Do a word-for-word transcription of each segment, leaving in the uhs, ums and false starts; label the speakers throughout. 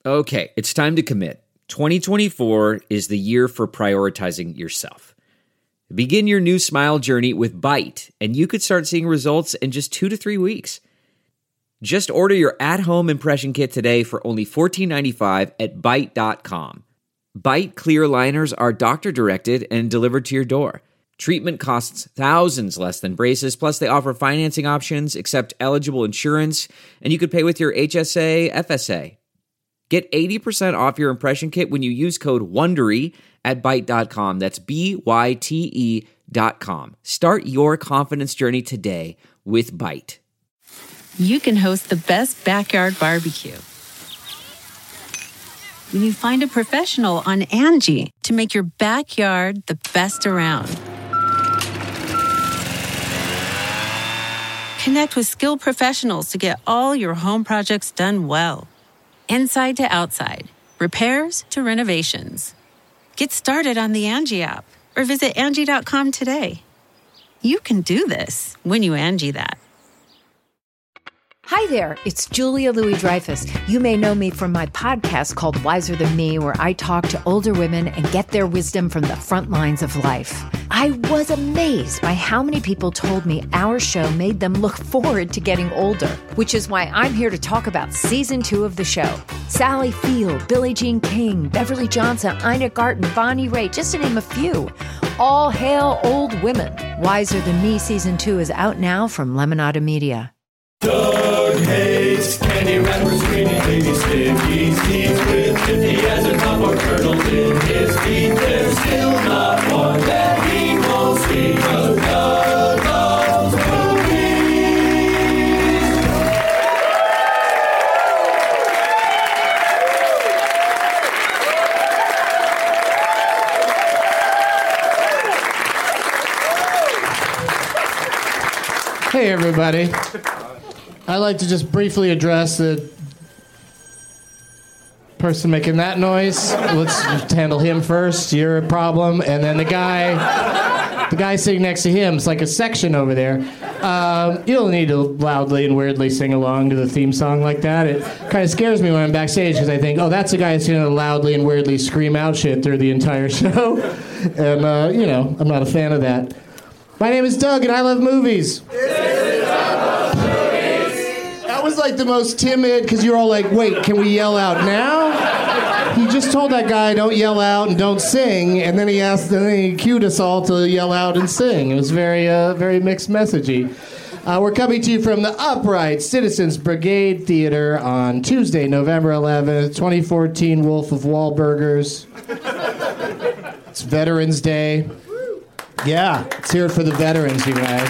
Speaker 1: Okay, it's time to commit. twenty twenty-four is the year for prioritizing yourself. Begin your new smile journey with Byte, and you could start seeing results in just two to three weeks. Just order your at-home impression kit today for only fourteen ninety-five at byte dot com. Byte clear aligners are doctor-directed and delivered to your door. Treatment costs thousands less than braces, plus they offer financing options, accept eligible insurance, and you could pay with your H S A, F S A. Get eighty percent off your impression kit when you use code WONDERY at byte dot com. That's B Y T E dot com. Start your confidence journey today with Byte.
Speaker 2: You can host the best backyard barbecue when you find a professional on Angie to make your backyard the best around. Connect with skilled professionals to get all your home projects done well. Inside to outside, repairs to renovations. Get started on the Angie app or visit Angie dot com today. You can do this when you Angie that.
Speaker 3: Hi there, it's Julia Louis-Dreyfus. You may know me from my podcast called Wiser Than Me, where I talk to older women and get their wisdom from the front lines of life. I was amazed by how many people told me our show made them look forward to getting older, which is why I'm here to talk about season two of the show. Sally Field, Billie Jean King, Beverly Johnson, Ina Garten, Bonnie Raitt, just to name a few. All hail old women. Wiser Than Me season two is out now from Lemonada Media.
Speaker 4: Doug hates candy wrappers, screaming baby sticky seeds with fifty as a top or turtles in his feet. There's still not one that he won't see, 'cause Doug loves
Speaker 5: movies. Hey everybody. I'd like to just briefly address the person making that noise. Let's handle him first. You're a problem. And then the guy, the guy sitting next to him, it's like a section over there. Um, you don't need to loudly and weirdly sing along to the theme song like that. It kind of scares me when I'm backstage because I think, oh, that's the guy that's going to loudly and weirdly scream out shit through the entire show. And, uh, you know, I'm not a fan of that. My name is Doug, and I love movies. That was like the most timid, because you're all like, wait, can we yell out now? He just told that guy, don't yell out and don't sing, and then he asked, and then he cued us all to yell out and sing. It was very, uh, very mixed messagey. Uh, we're coming to you from the Upright Citizens Brigade Theater on Tuesday, November eleventh, twenty fourteen, Wolf of Wahlburgers. It's Veterans Day. Yeah, let's hear it for the veterans, you guys.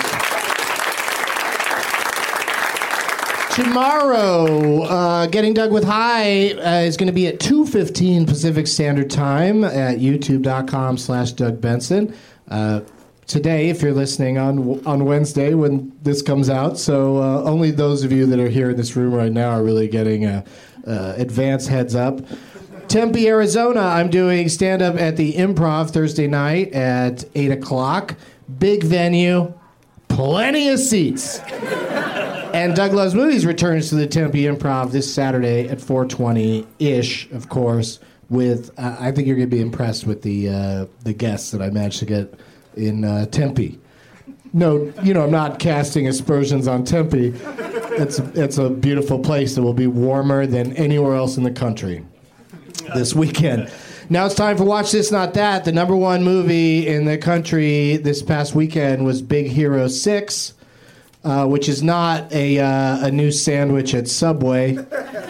Speaker 5: Tomorrow, uh, Getting Doug with Hi uh, is going to be at two fifteen Pacific Standard Time at youtube.com slash Doug Benson. Uh, today, if you're listening on on Wednesday when this comes out, so uh, only those of you that are here in this room right now are really getting a uh, advance heads up. Tempe, Arizona, I'm doing stand-up at the Improv Thursday night at eight o'clock. Big venue, plenty of seats. And Doug Loves Movies returns to the Tempe Improv this Saturday at four twenty-ish, of course, with, uh, I think you're going to be impressed with the uh, the guests that I managed to get in uh, Tempe. No, you know, I'm not casting aspersions on Tempe. It's, it's a beautiful place that will be warmer than anywhere else in the country this weekend. Now it's time for Watch This, Not That. The number one movie in the country this past weekend was Big Hero six. Uh, which is not a uh, a new sandwich at Subway.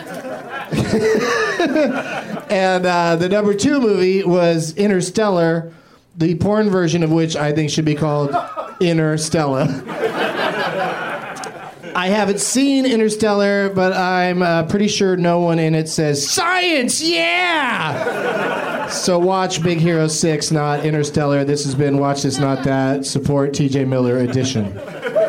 Speaker 5: And uh, the number two movie was Interstellar, the porn version of which I think should be called Interstella. I haven't seen Interstellar, but I'm uh, pretty sure no one in it says, science, yeah! So watch Big Hero six, not Interstellar. This has been Watch This, Not That. Support T J Miller edition.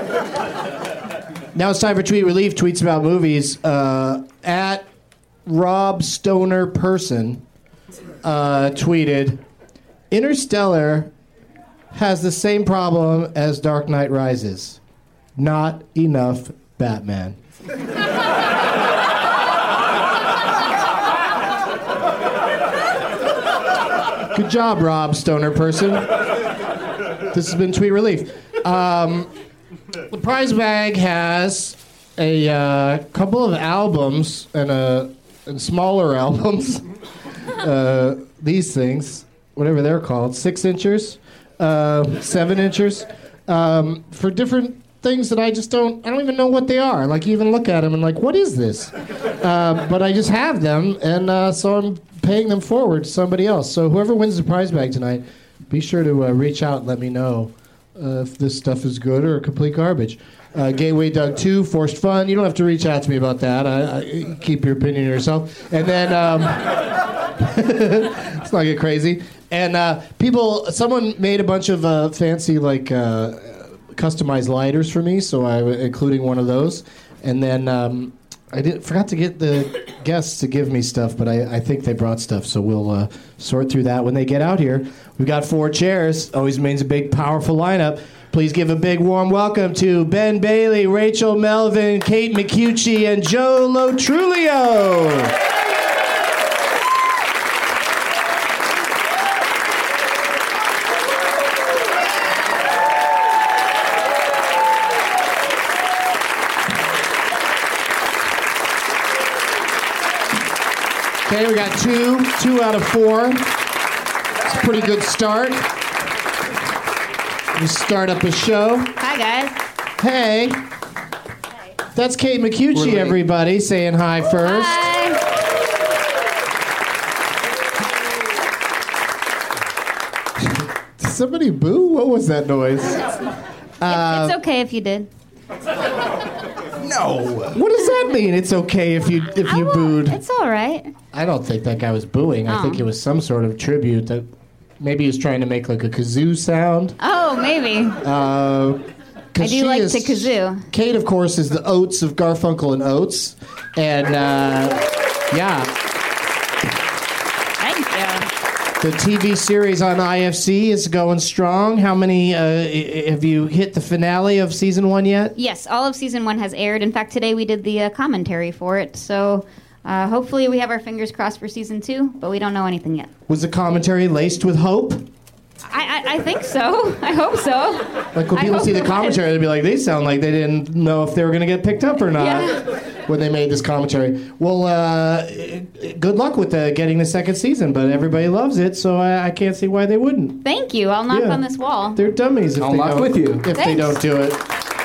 Speaker 5: Now it's time for Tweet Relief, tweets about movies. Uh, at Rob Stoner Person uh, tweeted, Interstellar has the same problem as Dark Knight Rises. Not enough Batman. Good job, Rob, stoner person. This has been Tweet Relief. Um, the prize bag has a uh, couple of albums and, a, and smaller albums. Uh, these things, whatever they're called, six inchers, uh, seven inchers, um, for different things that I just don't, I don't even know what they are. Like, you even look at them and like, what is this? Uh, but I just have them, and uh, so I'm paying them forward to somebody else. So whoever wins the prize bag tonight, be sure to uh, reach out and let me know uh, if this stuff is good or complete garbage. Uh, Gateway Doug two, Forced Fun. You don't have to reach out to me about that. I, I, keep your opinion to yourself. And then, um, let's not get crazy. And uh, people, someone made a bunch of uh, fancy, like, uh, customized lighters for me, so I, including one of those. And then um, I did forgot to get the guests to give me stuff, but I, I think they brought stuff, so we'll uh, sort through that when they get out here. We've got four chairs. Always means a big, powerful lineup. Please give a big, warm welcome to Ben Bailey, Rachel Melvin, Kate McCucci, and Joe Lotrulio. Okay, we got two, two out of four. It's a pretty good start. We start up a show.
Speaker 6: Hi, guys.
Speaker 5: Hey. That's Kate McCucci, everybody, saying hi first.
Speaker 6: Hi.
Speaker 5: Did somebody boo? What was that noise?
Speaker 6: Uh, it's okay if you did.
Speaker 5: No. What does that mean? It's okay if you if you booed.
Speaker 6: It's all right.
Speaker 5: I don't think that guy was booing.
Speaker 6: Oh.
Speaker 5: I think it was some sort of tribute that maybe he was trying to make like a kazoo sound.
Speaker 6: Oh, maybe.
Speaker 5: Uh,
Speaker 6: I do like
Speaker 5: is,
Speaker 6: the kazoo.
Speaker 5: Kate, of course, is the Oates of Garfunkel and Oates, and uh, yeah.
Speaker 6: Thank you.
Speaker 5: The T V series on I F C is going strong. How many uh, have you hit the finale of season one yet?
Speaker 6: Yes, all of season one has aired. In fact, today we did the uh, commentary for it. So uh, hopefully we have our fingers crossed for season two, but we don't know anything yet.
Speaker 5: Was the commentary laced with hope?
Speaker 6: I, I, I think so. I hope so.
Speaker 5: Like when people see the commentary, they'd be like, they sound like they didn't know if they were going to get picked up or not
Speaker 6: Yeah.
Speaker 5: when they made this commentary. Well, uh, good luck with uh, getting the second season, but everybody loves it, so I, I can't see why they wouldn't.
Speaker 6: Thank you. I'll knock
Speaker 5: Yeah.
Speaker 6: on this wall.
Speaker 5: They're dummies if
Speaker 7: I'll
Speaker 5: they
Speaker 7: knock
Speaker 5: don't,
Speaker 7: with you.
Speaker 5: if they
Speaker 6: Thanks.
Speaker 5: don't do it.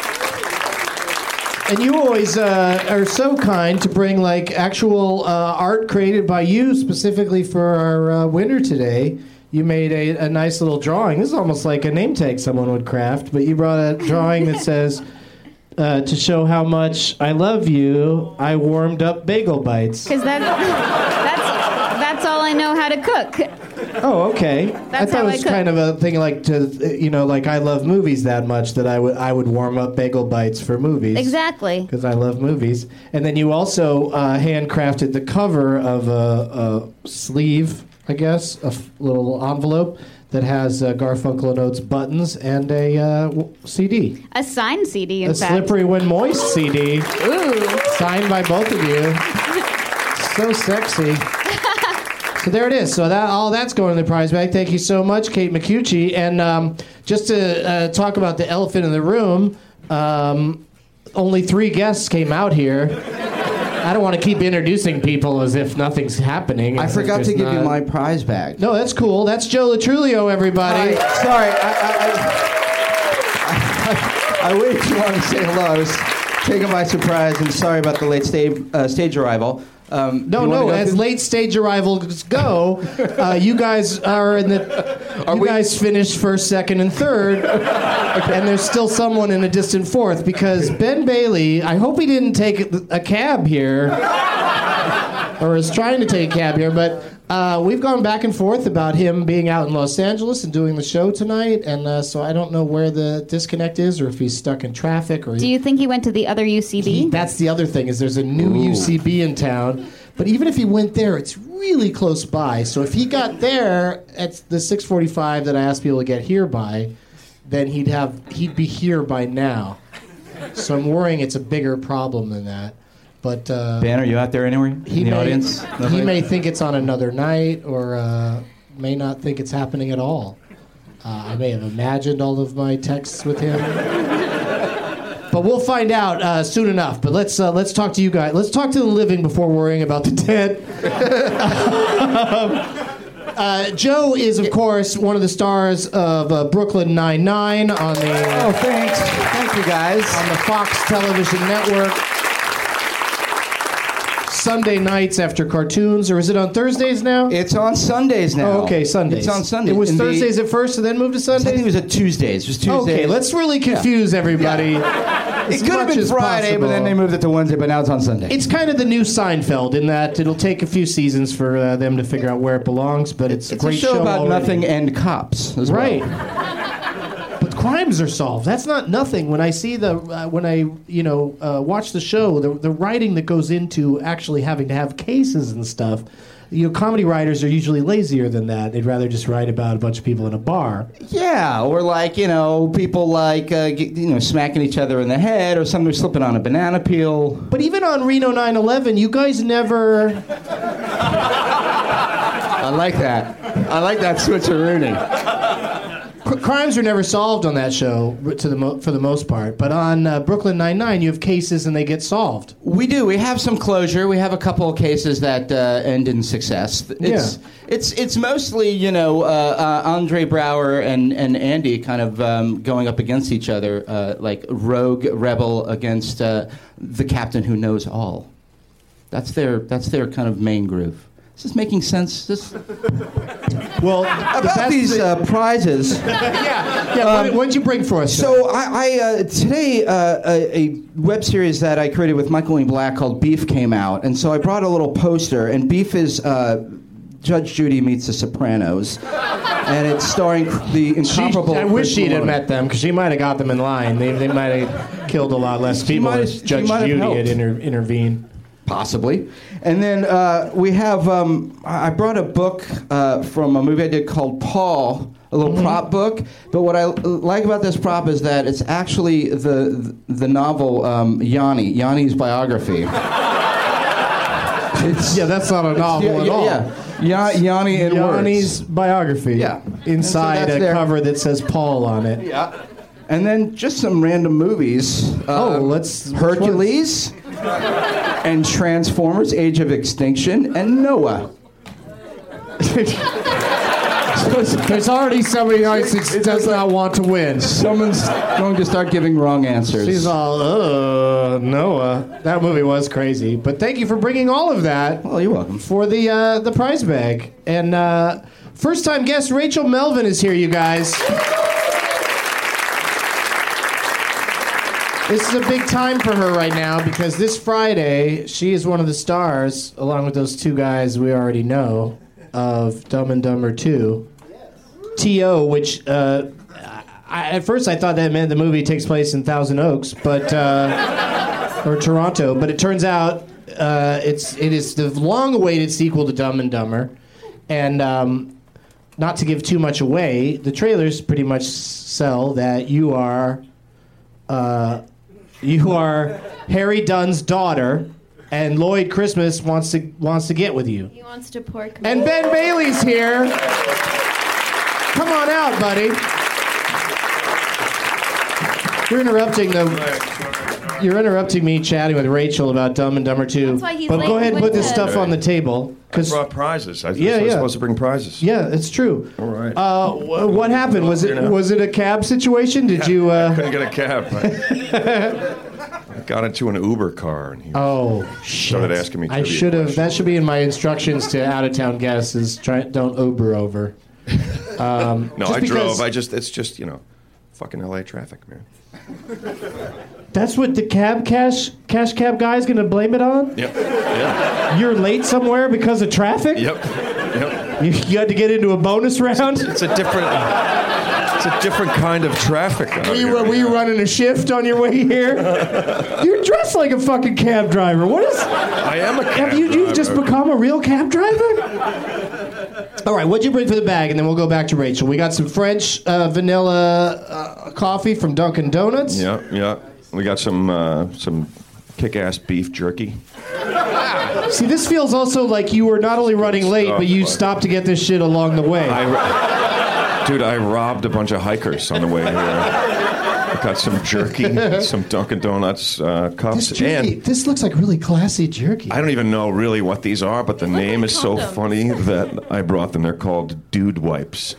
Speaker 5: And you always uh, are so kind to bring like actual uh, art created by you specifically for our uh, winner today. You made a, a nice little drawing. This is almost like a name tag someone would craft, but you brought a drawing that says, uh, to show how much I love you, I warmed up bagel bites.
Speaker 6: Because that, that's, that's all I know how to cook.
Speaker 5: Oh, okay.
Speaker 6: That's
Speaker 5: I thought
Speaker 6: how
Speaker 5: it
Speaker 6: I
Speaker 5: was
Speaker 6: cook.
Speaker 5: kind of a thing like to, you know, like I love movies that much that I would I would warm up bagel bites for movies.
Speaker 6: Exactly.
Speaker 5: Because I love movies. And then you also uh, handcrafted the cover of a, a sleeve, I guess, a f- little envelope that has uh, Garfunkel and Oates buttons and a uh, w- C D.
Speaker 6: A signed C D, in
Speaker 5: A
Speaker 6: fact.
Speaker 5: Slippery When Moist C D.
Speaker 6: Ooh.
Speaker 5: Signed by both of you. So sexy. So there it is. So that all that's going in the prize bag. Thank you so much, Kate McCucci. And um, just to uh, talk about the elephant in the room, um, only three guests came out here. I don't want to keep introducing people as if nothing's happening.
Speaker 7: I
Speaker 5: as if
Speaker 7: forgot to
Speaker 5: there's
Speaker 7: give you
Speaker 5: not-
Speaker 7: my prize bag.
Speaker 5: No, that's cool. That's Joe Lotrulio, everybody.
Speaker 7: Hi. Sorry, I, I, I, I, I waited too long to say hello. I was taken by surprise, and sorry about the late stage, uh, stage arrival. Um,
Speaker 5: No,
Speaker 7: you wanna
Speaker 5: no.
Speaker 7: go
Speaker 5: As
Speaker 7: through-
Speaker 5: late stage arrivals go, uh, you guys are in the.
Speaker 7: Are
Speaker 5: you
Speaker 7: we-
Speaker 5: guys finished first, second, and third, and there's still someone in a distant fourth because Ben Bailey. I hope he didn't take a cab here, or is trying to take a cab here, but. Uh, we've gone back and forth about him being out in Los Angeles and doing the show tonight, and uh, so I don't know where the disconnect is, or if he's stuck in traffic, or
Speaker 6: Do you think he went to the other U C B?
Speaker 5: he, that's the other thing is there's a new U C B in town, but even if he went there, it's really close by. So if he got there at the six forty-five that I asked people to get here by, then he'd have he'd be here by now. So I'm worrying it's a bigger problem than that. But uh,
Speaker 7: Ben, are you out there anywhere in
Speaker 5: he
Speaker 7: the
Speaker 5: may,
Speaker 7: audience?
Speaker 5: he
Speaker 7: Nobody?
Speaker 5: may think it's on another night, or uh, may not think it's happening at all. Uh, I may have imagined all of my texts with him. But we'll find out uh, soon enough. But let's uh, let's talk to you guys. Let's talk to the living before worrying about the dead. um, uh, Joe is, of course, one of the stars of uh, Brooklyn Nine-Nine on the...
Speaker 7: Oh, thanks. Thank you, guys.
Speaker 5: On the Fox Television Network. Sunday nights after cartoons, or is it on Thursdays now?
Speaker 7: It's on Sundays now.
Speaker 5: Oh, okay, Sundays.
Speaker 7: It's on Sundays.
Speaker 5: It was
Speaker 7: In the-
Speaker 5: Thursdays at first and then moved to Sundays?
Speaker 7: I think it was at Tuesdays. It was Tuesdays.
Speaker 5: Okay, let's really confuse everybody.
Speaker 7: It
Speaker 5: as
Speaker 7: could have
Speaker 5: much
Speaker 7: been
Speaker 5: as
Speaker 7: Friday,
Speaker 5: possible.
Speaker 7: but then they moved it to Wednesday, but now it's on Sunday.
Speaker 5: It's kind of the new Seinfeld in that it'll take a few seasons for uh, them to figure out where it belongs, but it's,
Speaker 7: It's
Speaker 5: a great
Speaker 7: a show, about
Speaker 5: already.
Speaker 7: nothing and cops as
Speaker 5: Right.
Speaker 7: well.
Speaker 5: But crimes are solved. That's not nothing. When I see the, uh, when I, you know, uh, watch the show, the, the writing that goes into actually having to have cases and stuff, you know, comedy writers are usually lazier than that. They'd rather just write about a bunch of people in a bar.
Speaker 7: Yeah, or like, you know, people like, uh, get, you know, smacking each other in the head, or somebody slipping on a banana peel.
Speaker 5: But even on Reno nine eleven, you guys never...
Speaker 7: I like that. I like that switcheroonie.
Speaker 5: C- crimes are never solved on that show, to the mo- for the most part. But on uh, Brooklyn Nine-Nine, you have cases and they get solved.
Speaker 7: We do. We have some closure. We have a couple of cases that uh, end in success. It's,
Speaker 5: Yeah.
Speaker 7: it's it's mostly, you know, uh, uh, Andre Brower and, and Andy kind of um, going up against each other, uh, like rogue rebel against uh, the captain who knows all. That's their that's their kind of main groove. Is this making sense? This...
Speaker 5: Well,
Speaker 7: About these uh, prizes.
Speaker 5: yeah, yeah. what, what did you bring for us?
Speaker 7: So I, I uh, today uh, a, a web series that I created with Michael Ian Black called Beef came out, and so I brought a little poster. And Beef is uh, Judge Judy meets The Sopranos, and it's starring the incomparable.
Speaker 5: She, I wish
Speaker 7: Chris
Speaker 5: she'd have
Speaker 7: Maloney.
Speaker 5: met them because she might have got them in line. They, they might have killed a lot less people
Speaker 7: might have-
Speaker 5: if
Speaker 7: she
Speaker 5: Judge
Speaker 7: might have
Speaker 5: Judy
Speaker 7: helped.
Speaker 5: had inter- intervened.
Speaker 7: Possibly. And then uh, we have, um, I brought a book uh, from a movie I did called Paul, a little
Speaker 5: Mm-hmm.
Speaker 7: prop book. But what I like about this prop is that it's actually the the novel um, Yanni, Yanni's biography. It's,
Speaker 5: Yeah, that's not a novel
Speaker 7: yeah,
Speaker 5: at
Speaker 7: yeah,
Speaker 5: all.
Speaker 7: yeah. Ya- Yanni in
Speaker 5: Yanni's
Speaker 7: words.
Speaker 5: biography.
Speaker 7: Yeah.
Speaker 5: Inside
Speaker 7: And so
Speaker 5: a
Speaker 7: that's their-
Speaker 5: cover that says Paul on it.
Speaker 7: Yeah. And then just some random movies.
Speaker 5: Oh,
Speaker 7: Uh,
Speaker 5: let's- which
Speaker 7: Hercules and Transformers: Age of Extinction and Noah.
Speaker 5: There's already somebody else that does not want to win.
Speaker 7: Someone's going to start giving wrong answers.
Speaker 5: She's all, uh, Noah. That movie was crazy. But thank you for bringing all of that
Speaker 7: Well, you're welcome.
Speaker 5: for the uh, the prize bag. And uh, first time guest Rachel Melvin is here, you guys. This is a big time for her right now because this Friday she is one of the stars, along with those two guys we already know, of Dumb and Dumber two. T O, which uh, I, at first I thought that meant the movie takes place in Thousand Oaks, but uh, or Toronto, but it turns out uh, it's it is the long-awaited sequel to Dumb and Dumber, and um, not to give too much away, the trailers pretty much sell that you are uh, you are Harry Dunn's daughter, and Lloyd Christmas wants to wants to get with you.
Speaker 8: He wants to pork me.
Speaker 5: And Ben Bailey's here. Come on out, buddy. You're interrupting the. You're interrupting me chatting with Rachel about Dumb and Dumber two.
Speaker 8: That's why he's
Speaker 5: But
Speaker 8: late
Speaker 5: go ahead and
Speaker 8: with
Speaker 5: put this
Speaker 8: the-
Speaker 5: stuff on the table,
Speaker 9: I
Speaker 5: because
Speaker 9: brought prizes. I was
Speaker 5: Yeah,
Speaker 9: I was
Speaker 5: yeah.
Speaker 9: supposed to bring prizes.
Speaker 5: yeah, it's true.
Speaker 9: All right.
Speaker 5: Uh, wh- what happened? Was it
Speaker 9: You know.
Speaker 5: was it a cab situation? Did you?
Speaker 9: I
Speaker 5: Uh...
Speaker 9: couldn't get a cab. I, I got into an Uber car and he
Speaker 5: Oh shit!
Speaker 9: started asking me
Speaker 5: I
Speaker 9: trivia
Speaker 5: should have.
Speaker 9: questions.
Speaker 5: That should be in my instructions to out of town guests. Is try don't Uber over. Um,
Speaker 9: No,
Speaker 5: just
Speaker 9: I
Speaker 5: because-
Speaker 9: drove. I just, it's just, you know, fucking L A traffic, man.
Speaker 5: That's what the cab cash cash cab guy's gonna blame it on?
Speaker 9: Yep. Yeah.
Speaker 5: You're late somewhere because of traffic?
Speaker 9: Yep. Yep.
Speaker 5: You, you had to get into a bonus round?
Speaker 9: It's a different, it's a different kind of traffic. out
Speaker 5: Were you,
Speaker 9: here,
Speaker 5: were you running a shift on your way here? You're dressed like a fucking cab driver. What is?
Speaker 9: I am a cab
Speaker 5: Have you you've just
Speaker 9: driver.
Speaker 5: become a real cab driver? All right, what'd you bring for the bag? And then we'll go back to Rachel. We got some French uh, vanilla uh, coffee from Dunkin' Donuts.
Speaker 9: Yeah, yeah. We got some uh, some kick-ass beef jerky.
Speaker 5: See, this feels also like you were not only running late, but you stopped to get this shit along the way.
Speaker 9: I, dude, I robbed a bunch of hikers on the way here. I got some jerky, some Dunkin' Donuts uh, cups,
Speaker 5: This jerky,
Speaker 9: and
Speaker 5: this looks like really classy jerky.
Speaker 9: I don't even know really what these are, but the name is so funny that I brought them. They're called Dude Wipes.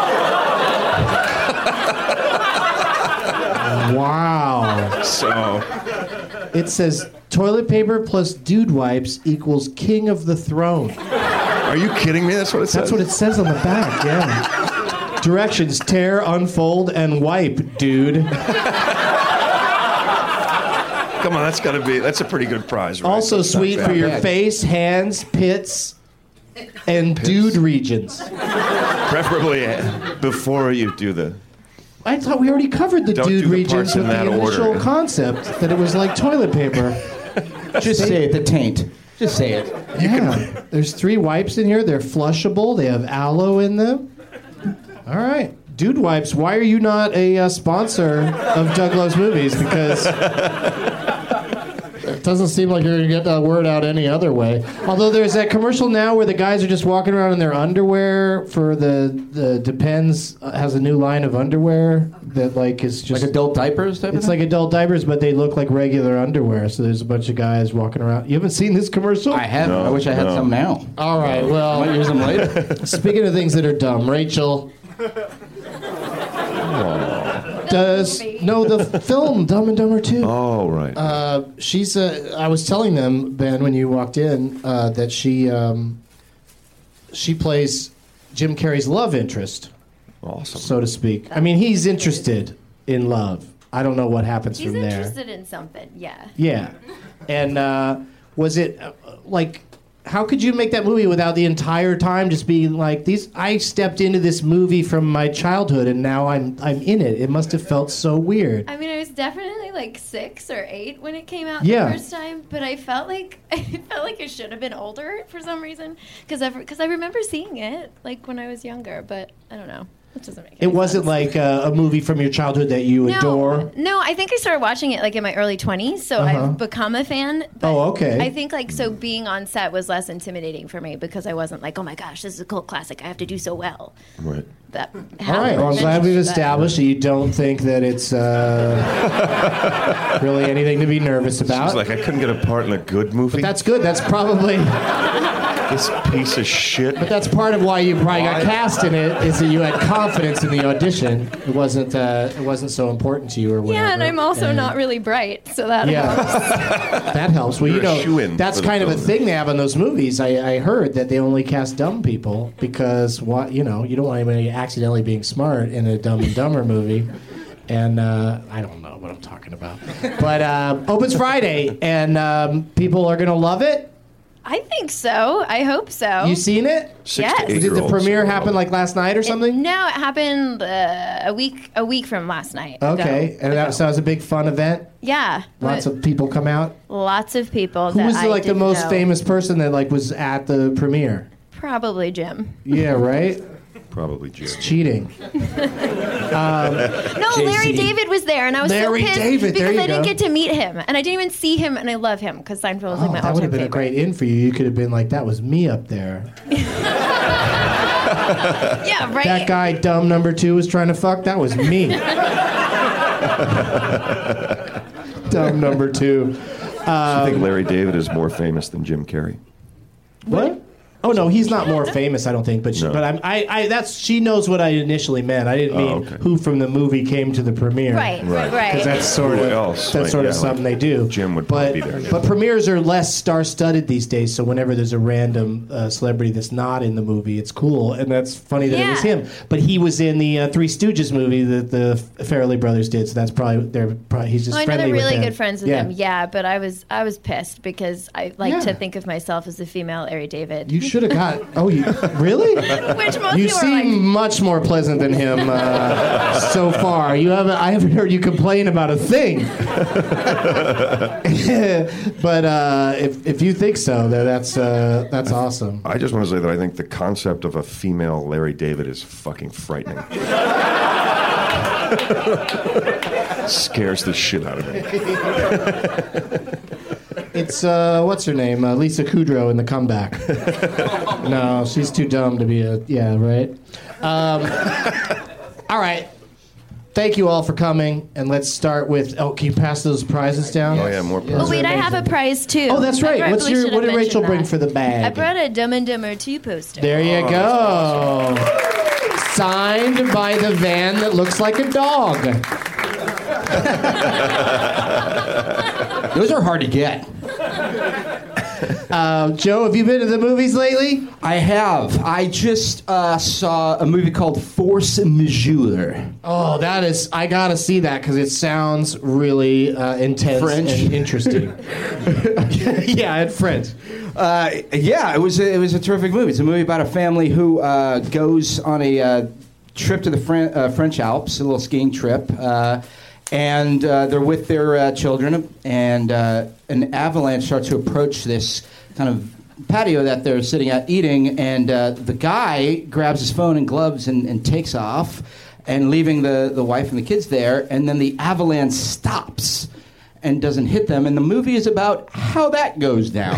Speaker 5: Wow.
Speaker 9: So
Speaker 5: it says toilet paper plus dude wipes equals king of the throne.
Speaker 9: Are you kidding me? That's what it says.
Speaker 5: That's what it says on the back, yeah. Directions: tear, unfold, and wipe, dude.
Speaker 9: Come on, that's got to be, that's a pretty good prize, right?
Speaker 5: Also
Speaker 9: That's not
Speaker 5: sweet
Speaker 9: bad.
Speaker 5: for your face, hands, pits, and dude regions.
Speaker 9: Preferably before you do the...
Speaker 5: I thought we already covered the
Speaker 9: Don't
Speaker 5: dude
Speaker 9: do the
Speaker 5: regions
Speaker 9: parts in
Speaker 5: with the
Speaker 9: that
Speaker 5: initial
Speaker 9: order.
Speaker 5: concept that it was like toilet paper.
Speaker 7: Just say it, the taint. Just say it.
Speaker 5: Yeah. There's three wipes in here. They're flushable. They have aloe in them. All right. Dude Wipes, why are you not a uh, sponsor of Doug Loves Movies? Because it doesn't seem like you're going to get that word out any other way. Although there's that commercial now where the guys are just walking around in their underwear for the, the Depends uh, has a new line of underwear that like is just...
Speaker 7: Like adult diapers type of
Speaker 5: It's
Speaker 7: thing?
Speaker 5: like adult diapers, but they look like regular underwear. So there's a bunch of guys walking around. You haven't seen this commercial?
Speaker 7: I haven't.
Speaker 9: No,
Speaker 7: I wish I had
Speaker 9: no.
Speaker 7: some now.
Speaker 5: All right,
Speaker 7: I might
Speaker 5: well,
Speaker 7: use them later.
Speaker 5: speaking of things that are dumb, Rachel... Does no the film Dumb and Dumber two?
Speaker 9: Oh, right.
Speaker 5: Uh, she's. Uh, I was telling them, Ben, when you walked in, uh, that she um, she plays Jim Carrey's love interest,
Speaker 9: Awesome.
Speaker 5: so to speak. I mean, he's interested in love. I don't know what happens
Speaker 8: He's
Speaker 5: from there.
Speaker 8: interested in something, yeah.
Speaker 5: Yeah, and uh, was it uh, like? How could you make that movie without the entire time just being like these? I stepped into this movie from my childhood, and now I'm I'm in it. It must have felt so weird.
Speaker 8: I mean, I was definitely like six or eight when it came out
Speaker 5: Yeah.
Speaker 8: the first time, but I felt like I felt like it should have been older for some reason because because I remember seeing it like when I was younger, but I don't know. It doesn't make.
Speaker 5: It
Speaker 8: any
Speaker 5: wasn't
Speaker 8: sense.
Speaker 5: like uh, a movie from your childhood that you
Speaker 8: No,
Speaker 5: adore.
Speaker 8: no, I think I started watching it like in my early twenties, so
Speaker 5: Uh-huh.
Speaker 8: I've become a fan. But
Speaker 5: Oh, okay.
Speaker 8: I think like so being on set was less intimidating for me because I wasn't like, oh my gosh, this is a cult classic. I have to do so well.
Speaker 9: Right.
Speaker 8: That
Speaker 5: All right. Well, I'm glad we've established that you don't think that it's uh, really anything to be nervous about.
Speaker 9: She's like, I couldn't get a part in a good movie.
Speaker 5: But that's good. That's probably.
Speaker 9: This piece of shit.
Speaker 5: But that's part of why you probably got cast in it, is that you had confidence in the audition. It wasn't. Uh, it wasn't so important to you, or whatever.
Speaker 8: Yeah, and I'm also
Speaker 5: And-
Speaker 8: not really bright, so that
Speaker 5: Yeah,
Speaker 8: helps.
Speaker 5: that helps. Well,
Speaker 9: You're
Speaker 5: you
Speaker 9: a
Speaker 5: know,
Speaker 9: shoo-in
Speaker 5: that's
Speaker 9: for the
Speaker 5: kind of a
Speaker 9: film.
Speaker 5: thing they have in those movies. I, I heard that they only cast dumb people because what you know, you don't want anybody accidentally being smart in a Dumb and Dumber movie. And uh, I don't know what I'm talking about. But uh, opens Friday, and um, people are gonna love it.
Speaker 8: I think so. I hope so.
Speaker 5: You seen it?
Speaker 9: Six
Speaker 8: Yes.
Speaker 9: to eight
Speaker 5: Did the
Speaker 9: year olds.
Speaker 5: premiere happen like last night or something?
Speaker 8: No, it happened uh, a week a week from last night.
Speaker 5: Okay,
Speaker 8: ago.
Speaker 5: and that sounds a big fun event.
Speaker 8: Yeah.
Speaker 5: Lots
Speaker 8: but
Speaker 5: of people come out.
Speaker 8: lots of people.
Speaker 5: Who
Speaker 8: that
Speaker 5: was
Speaker 8: I
Speaker 5: like the
Speaker 8: didn't
Speaker 5: most
Speaker 8: know.
Speaker 5: famous person that like was at the premiere?
Speaker 8: Probably Jim.
Speaker 5: Yeah, right.
Speaker 9: Probably Jim.
Speaker 5: Cheating.
Speaker 8: No, Larry David was there, and I was
Speaker 5: Larry
Speaker 8: so pissed
Speaker 5: David, there
Speaker 8: because
Speaker 5: you
Speaker 8: I didn't
Speaker 5: go.
Speaker 8: get to meet him, and I didn't even see him, and I love him because Seinfeld was like
Speaker 5: Oh,
Speaker 8: my
Speaker 5: that would
Speaker 8: all-time
Speaker 5: have been a
Speaker 8: favorite.
Speaker 5: great in for you. You could have been like, that was me up there.
Speaker 8: Yeah, right.
Speaker 5: That guy, dumb number two, was trying to fuck. That was me. Dumb number two.
Speaker 9: I think Larry David is more famous than Jim Carrey.
Speaker 5: What? Oh no, he's not more famous, I don't think. But she,
Speaker 9: No.
Speaker 5: but I'm, I, I, that's she knows what I initially meant. I didn't
Speaker 9: Oh,
Speaker 5: mean
Speaker 9: okay.
Speaker 5: who from the movie came to the premiere.
Speaker 8: Right, right,
Speaker 9: Right.
Speaker 8: right.
Speaker 5: Because that's sort
Speaker 9: Who
Speaker 5: of
Speaker 9: else?
Speaker 5: that's
Speaker 9: Right,
Speaker 5: sort of
Speaker 9: yeah,
Speaker 5: something
Speaker 9: like
Speaker 5: they do.
Speaker 9: Jim would
Speaker 5: but,
Speaker 9: probably be there, yeah.
Speaker 5: But premieres are less star-studded these days. So whenever there's a random uh, celebrity that's not in the movie, it's cool, and that's funny that it was
Speaker 8: Yeah.
Speaker 5: him. But he was in the uh, Three Stooges movie that the Farrelly brothers did. So that's probably they're probably he's just
Speaker 8: Well, I know
Speaker 5: friendly
Speaker 8: they're
Speaker 5: with
Speaker 8: really
Speaker 5: them.
Speaker 8: good friends with
Speaker 5: yeah.
Speaker 8: him. Yeah, but I was I was pissed because I like
Speaker 5: Yeah.
Speaker 8: to think of myself as the female Larry David.
Speaker 5: You should have got. Oh, you really?
Speaker 8: Which most
Speaker 5: You
Speaker 8: people
Speaker 5: seem
Speaker 8: are like.
Speaker 5: much more pleasant than him uh, so far. You haven't. I haven't heard you complain about a thing. But uh, if if you think so, then that's uh, that's awesome.
Speaker 9: I just want to say that I think the concept of a female Larry David is fucking frightening. Scares the shit out of me.
Speaker 5: It's, uh, what's her name? Uh, Lisa Kudrow in The Comeback. No, she's too dumb to be a, yeah, right? Um, all right. Thank you all for coming, and let's start with, oh, can you pass those prizes down?
Speaker 9: Oh, yeah, more prizes.
Speaker 8: Oh, wait, I have a prize, too.
Speaker 5: Oh, that's right.
Speaker 8: I
Speaker 5: What's
Speaker 8: probably
Speaker 5: your,
Speaker 8: should
Speaker 5: what
Speaker 8: have
Speaker 5: did Rachel
Speaker 8: mentioned
Speaker 5: bring
Speaker 8: that.
Speaker 5: for the bag?
Speaker 8: I brought a Dumb and Dumber two poster.
Speaker 5: There you
Speaker 9: Oh,
Speaker 5: go. Signed by the van that looks like a dog.
Speaker 7: Those are hard to get.
Speaker 5: Uh, Joe, have you been to the movies lately?
Speaker 7: I have. I just uh, saw a movie called Force Majeure.
Speaker 5: Oh, that is, I gotta see that because it sounds really uh, intense
Speaker 7: French.
Speaker 5: and interesting. Yeah, in French.
Speaker 7: Uh, yeah, it was a, it was a terrific movie. It's a movie about a family who uh, goes on a uh, trip to the Fran- uh, French Alps, a little skiing trip, uh, and uh, they're with their uh, children, and uh, an avalanche starts to approach this kind of patio that they're sitting at eating, and uh, the guy grabs his phone and gloves and, and takes off, and leaving the, the wife and the kids there, and then the avalanche stops and doesn't hit them, and the movie is about how that goes down,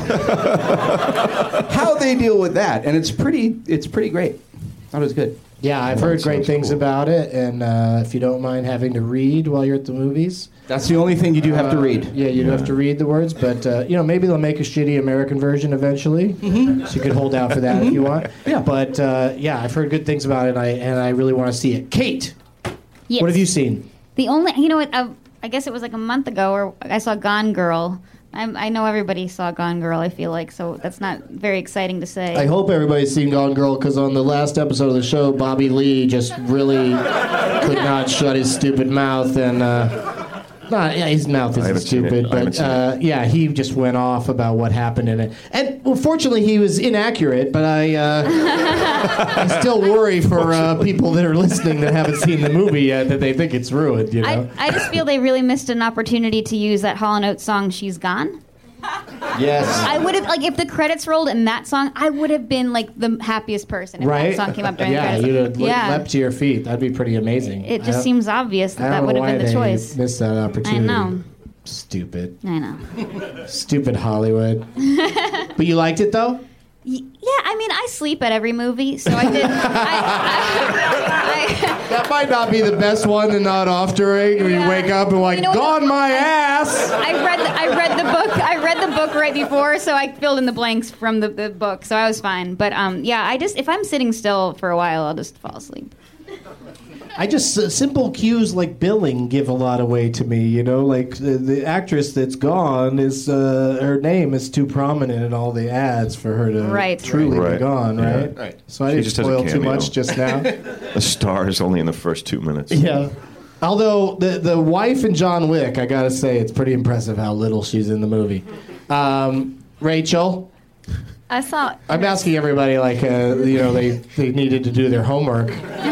Speaker 7: how they deal with that, and it's pretty it's pretty great. Thought it was good.
Speaker 5: Yeah, I've
Speaker 9: That
Speaker 5: heard great
Speaker 9: sounds
Speaker 5: things
Speaker 9: cool.
Speaker 5: about it, and uh, if you don't mind having to read while you're at the movies.
Speaker 7: That's the only thing you do have to
Speaker 5: Uh,
Speaker 7: read.
Speaker 5: Yeah, you do have to read the words, but uh, you know, maybe they'll make a shitty American version eventually. Mm-hmm. So you could hold out for that if you want.
Speaker 7: Yeah.
Speaker 5: But uh, yeah, I've heard good things about it, and I, and I really want to see it. Kate,
Speaker 6: Yes.
Speaker 5: what have you seen?
Speaker 6: The only, you know what, uh, I guess it was like a month ago, or I saw Gone Girl. I'm, I know everybody saw Gone Girl, I feel like, so that's not very exciting to say.
Speaker 5: I hope everybody's seen Gone Girl, because on the last episode of the show, Bobby Lee just really could not shut his stupid mouth, and uh, not, yeah, his mouth
Speaker 9: I
Speaker 5: isn't
Speaker 9: haven't seen it.
Speaker 5: stupid,
Speaker 9: I haven't
Speaker 5: but
Speaker 9: seen
Speaker 5: uh, yeah, he just went off about what happened in it. And well, fortunately, he was inaccurate, but I, uh, I still worry for uh, people that are listening that haven't seen the movie yet, that they think it's ruined, you know?
Speaker 6: I, I just feel they really missed an opportunity to use that Hall and Oates song, She's Gone.
Speaker 7: Yes.
Speaker 6: I would have, like, if the credits rolled in that song, I would have been, like, the happiest person if
Speaker 5: Right?
Speaker 6: that song came up during
Speaker 5: yeah,
Speaker 6: the credits.
Speaker 5: you'd have le-
Speaker 6: yeah,
Speaker 5: leapt to your feet. That'd be pretty amazing.
Speaker 6: it
Speaker 5: I
Speaker 6: just
Speaker 5: don't-
Speaker 6: seems obvious
Speaker 5: I
Speaker 6: that that
Speaker 5: don't
Speaker 6: would
Speaker 5: know
Speaker 6: have
Speaker 5: why
Speaker 6: been the
Speaker 5: they
Speaker 6: choice.
Speaker 5: missed that opportunity.
Speaker 6: I know.
Speaker 5: Stupid.
Speaker 6: I know.
Speaker 5: Stupid Hollywood. But you liked it, though?
Speaker 6: Y- Yeah, I mean, I sleep at every movie, so I did. I, I,
Speaker 5: That might not be the best one to nod off during when you
Speaker 6: Yeah.
Speaker 5: wake up and like,
Speaker 6: You know what?
Speaker 5: gone my ass!
Speaker 6: I, I read. The, I read the book. I read the book right before, so I filled in the blanks from the, the book, so I was fine. But um, yeah, I just if I'm sitting still for a while, I'll just fall asleep.
Speaker 5: I just, uh, simple cues like billing give a lot away to me, you know? Like, the, the actress that's gone is, uh, her name is too prominent in all the ads for her to
Speaker 6: Right.
Speaker 5: truly be
Speaker 9: Right.
Speaker 5: gone,
Speaker 9: Yeah.
Speaker 5: right?
Speaker 7: Right.
Speaker 5: So I
Speaker 9: She
Speaker 5: didn't
Speaker 9: just has a
Speaker 5: spoil too
Speaker 9: cameo.
Speaker 5: much just now.
Speaker 9: The star is only in the first two minutes.
Speaker 5: Yeah. Although the the wife in John Wick, I gotta say, it's pretty impressive how little she's in the movie. Um, Rachel,
Speaker 8: I saw.
Speaker 5: I'm asking everybody like uh, you know they, they needed to do their homework.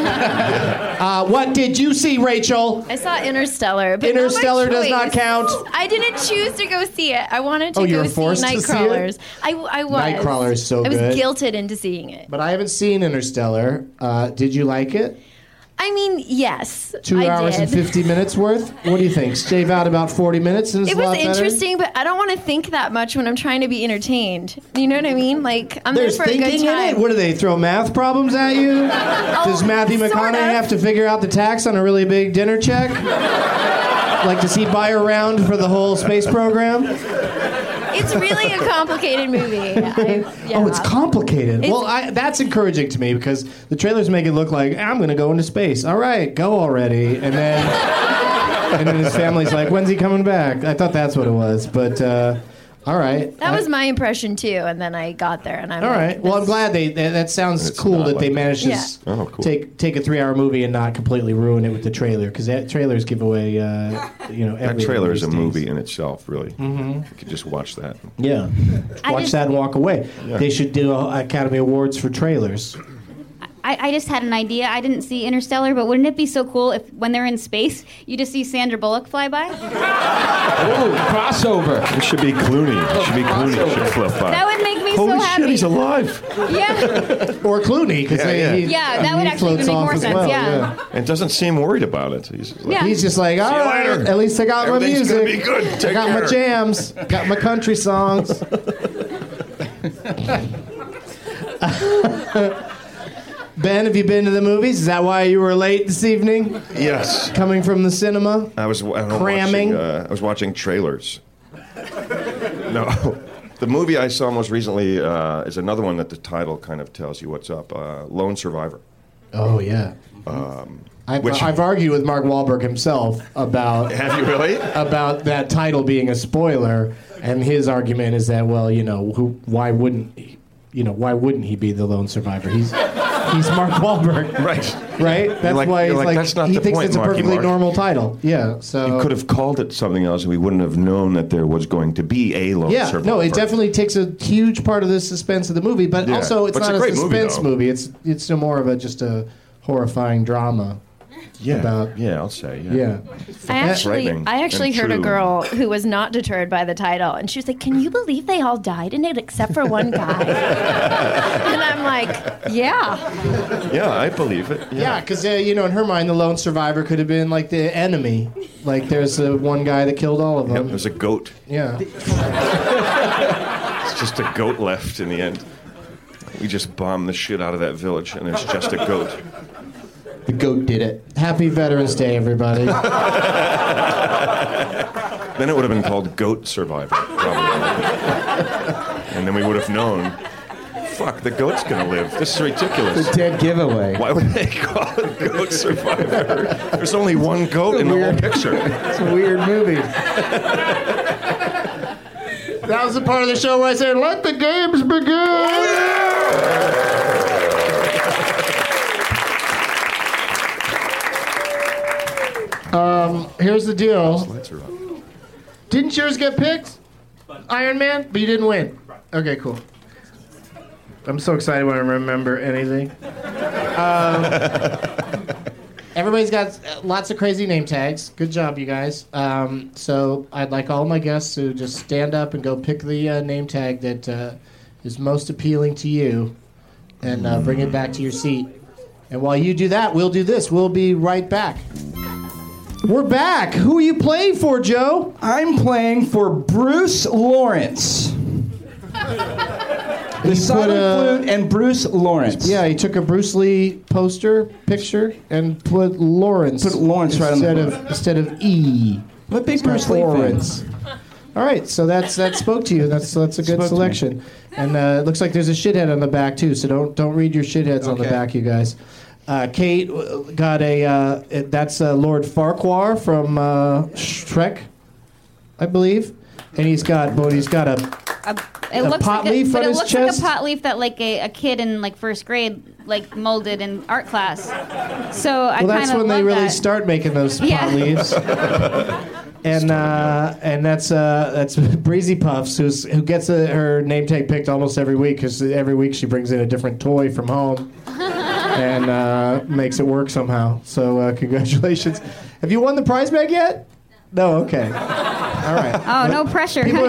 Speaker 5: uh, what did you see, Rachel?
Speaker 8: I saw Interstellar. But
Speaker 5: Interstellar
Speaker 8: not my
Speaker 5: does not
Speaker 8: choice.
Speaker 5: count.
Speaker 8: I didn't choose to go see it. I wanted to
Speaker 5: Oh, you
Speaker 8: go
Speaker 5: were forced
Speaker 8: see
Speaker 5: to see it?
Speaker 8: Nightcrawlers. I, I was.
Speaker 5: Nightcrawler is so
Speaker 8: I was
Speaker 5: good.
Speaker 8: guilted into seeing it.
Speaker 5: But I haven't seen Interstellar. Uh, did you like it?
Speaker 8: I mean, yes.
Speaker 5: Two
Speaker 8: I
Speaker 5: hours
Speaker 8: did.
Speaker 5: and fifty minutes worth. What do you think? Shave out about forty minutes and it's
Speaker 8: It
Speaker 5: a
Speaker 8: was
Speaker 5: lot better?
Speaker 8: interesting, but I don't want to think that much when I'm trying to be entertained. You know what I mean? Like, I'm
Speaker 5: There's
Speaker 8: there for a
Speaker 5: thinking
Speaker 8: good
Speaker 5: in
Speaker 8: time.
Speaker 5: it. What do they throw math problems at you? Does Matthew
Speaker 8: sort
Speaker 5: McConaughey
Speaker 8: of.
Speaker 5: have to figure out the tax on a really big dinner check? Like, does he buy her around for the whole space program?
Speaker 8: It's really a complicated movie. I, yeah.
Speaker 5: Oh, it's complicated.
Speaker 8: It's-
Speaker 5: well, I, that's encouraging to me because the trailers make it look like I'm going to go into space. All right, go already. And then, and then his family's like, "When's he coming back?" I thought that's what it was, but uh, all right.
Speaker 8: That
Speaker 5: I-
Speaker 8: was my impression too, and then I got there, and I'm
Speaker 5: All
Speaker 8: like,
Speaker 5: right. Well, I'm
Speaker 8: this-
Speaker 5: glad they. That, that sounds
Speaker 9: It's
Speaker 5: cool
Speaker 9: not
Speaker 5: that they
Speaker 9: like-
Speaker 5: managed to
Speaker 8: Yeah.
Speaker 5: s-
Speaker 9: Oh, cool.
Speaker 5: take take a three-hour movie and not completely ruin it with the trailer because that trailers give away, uh, you know,
Speaker 9: That
Speaker 5: everything
Speaker 9: trailer is a
Speaker 5: these days.
Speaker 9: movie in itself, really. Mm-hmm. You could just watch that.
Speaker 5: Yeah.
Speaker 6: I
Speaker 5: Watch
Speaker 6: just-
Speaker 5: that and walk away.
Speaker 9: Yeah.
Speaker 5: They should do uh, Academy Awards for trailers.
Speaker 6: I, I just had an idea. I didn't see Interstellar, but wouldn't it be so cool if when they're in space, you just see Sandra Bullock fly by?
Speaker 7: Oh, crossover.
Speaker 9: It should be Clooney. It should be Clooney. It should flip by.
Speaker 6: That would make me
Speaker 9: Holy
Speaker 6: so
Speaker 9: shit,
Speaker 6: happy.
Speaker 9: he's alive.
Speaker 6: Yeah.
Speaker 5: Or Clooney, because
Speaker 9: Yeah, yeah.
Speaker 5: he,
Speaker 6: Yeah, that would
Speaker 5: he
Speaker 6: actually
Speaker 5: floats
Speaker 6: make
Speaker 5: off
Speaker 6: more
Speaker 5: as
Speaker 6: sense,
Speaker 5: well,
Speaker 6: yeah.
Speaker 9: And doesn't seem worried about it. He's just like,
Speaker 6: Yeah.
Speaker 5: He's just like, all
Speaker 9: you
Speaker 5: right,
Speaker 9: later.
Speaker 5: at least I got my
Speaker 9: Everything's
Speaker 5: music.
Speaker 9: gonna be good.
Speaker 5: I
Speaker 9: Take
Speaker 5: got my
Speaker 9: care."
Speaker 5: jams. Got my country songs. Ben, have you been to the movies? Is that why you were late this evening?
Speaker 9: Yes.
Speaker 5: Coming from the cinema?
Speaker 9: I was I don't know,
Speaker 5: Cramming?
Speaker 9: Watching, uh, I was watching trailers. No. The movie I saw most recently uh, is another one that the title kind of tells you what's up. Uh, Lone Survivor.
Speaker 5: Oh, yeah.
Speaker 9: Um,
Speaker 5: I've,
Speaker 9: which-
Speaker 5: I've argued with Mark Wahlberg himself about
Speaker 9: Have you really?
Speaker 5: about that title being a spoiler, and his argument is that, well, you know, who, why wouldn't he, you know, why wouldn't he be the lone survivor? He's he's Mark Wahlberg,
Speaker 9: Right.
Speaker 5: right? That's
Speaker 9: like-
Speaker 5: why
Speaker 9: you're
Speaker 5: he's
Speaker 9: like,
Speaker 5: like,
Speaker 9: "That's not
Speaker 5: he
Speaker 9: the
Speaker 5: thinks
Speaker 9: point,
Speaker 5: it's a
Speaker 9: Marky
Speaker 5: perfectly
Speaker 9: Mark."
Speaker 5: normal title. Yeah, so
Speaker 9: You could have called it something else, and we wouldn't have known that there was going to be a lone
Speaker 5: yeah,
Speaker 9: survivor.
Speaker 5: no, it definitely takes a huge part of the suspense of the movie, but
Speaker 9: Yeah.
Speaker 5: also it's
Speaker 9: But it's
Speaker 5: not
Speaker 9: a
Speaker 5: a,
Speaker 9: great movie,
Speaker 5: suspense
Speaker 9: though.
Speaker 5: movie. It's it's no more of a just a horrifying drama.
Speaker 9: Yeah,
Speaker 5: about-
Speaker 9: yeah, I'll say. Yeah.
Speaker 5: Yeah.
Speaker 8: I actually,
Speaker 9: frightening
Speaker 8: I actually
Speaker 9: and
Speaker 8: heard a
Speaker 9: true.
Speaker 8: girl who was not deterred by the title, and she was like, "Can you believe they all died in it except for one guy?" And I'm like, "Yeah."
Speaker 9: Yeah, I believe it.
Speaker 5: Yeah, because uh, you know, in her mind, the lone survivor could have been like the enemy. Like, there's uh, one guy that killed all of
Speaker 9: Yep,
Speaker 5: them.
Speaker 9: there's a goat.
Speaker 5: Yeah.
Speaker 9: It's just a goat left in the end. We just bombed the shit out of that village, and there's just a goat.
Speaker 7: The goat did it.
Speaker 5: Happy Veterans Day, everybody.
Speaker 9: Then it would have been called Goat Survivor, probably. And then we would have known, fuck, the goat's gonna live. This is ridiculous.
Speaker 7: The dead giveaway.
Speaker 9: Why would they call it Goat Survivor? There's only one goat in the whole picture.
Speaker 5: It's a weird movie. That was the part of the show where I said, "Let the games begin." Um, here's the deal.
Speaker 9: Lights are up.
Speaker 5: Didn't yours get picked? Iron Man? But you didn't win. Okay, cool. I'm so excited when I remember anything. Um, everybody's got lots of crazy name tags. Good job, you guys. Um, so I'd like all my guests to just stand up and go pick the uh, name tag that uh, is most appealing to you and uh, bring it back to your seat. And while you do that, we'll do this. We'll be right back. We're back. Who are you playing for, Joe?
Speaker 7: I'm playing for Bruce Lawrence. The
Speaker 5: He
Speaker 7: Silent
Speaker 5: put a-
Speaker 7: Flute and Bruce Lawrence.
Speaker 5: Yeah, he took a Bruce Lee poster picture and put Lawrence.
Speaker 7: Put Lawrence right on the
Speaker 5: instead
Speaker 7: front.
Speaker 5: of instead of E.
Speaker 7: I'm a big Bruce Lee fan.
Speaker 5: Lawrence. All right, so that's that spoke to you. That's that's a good
Speaker 7: Spoke to me.
Speaker 5: selection. And uh, it looks like there's a shithead on the back too. So don't don't read your shitheads on the
Speaker 7: Okay.
Speaker 5: back, you guys. Uh, Kate uh, got a. Uh, it, that's uh, Lord Farquhar from uh, Shrek, I believe, and he's got. But he's got a.
Speaker 6: A, it
Speaker 5: A
Speaker 6: looks
Speaker 5: pot
Speaker 6: like a,
Speaker 5: leaf
Speaker 6: but
Speaker 5: on
Speaker 6: it
Speaker 5: his
Speaker 6: looks
Speaker 5: chest?
Speaker 6: like a pot leaf that like a, a kid in like first grade like molded in art class. So I
Speaker 5: Well,
Speaker 6: kind
Speaker 5: that's
Speaker 6: of
Speaker 5: when they
Speaker 6: love
Speaker 5: really
Speaker 6: that.
Speaker 5: start making those pot
Speaker 6: Yeah.
Speaker 5: leaves. And uh, and that's uh, that's Breezy Puffs, who's who gets a, her name tag picked almost every week because every week she brings in a different toy from home and uh, makes it work somehow. So uh, congratulations. Have you won the prize bag yet? No. Okay. All right.
Speaker 6: Oh, no pressure.
Speaker 5: People-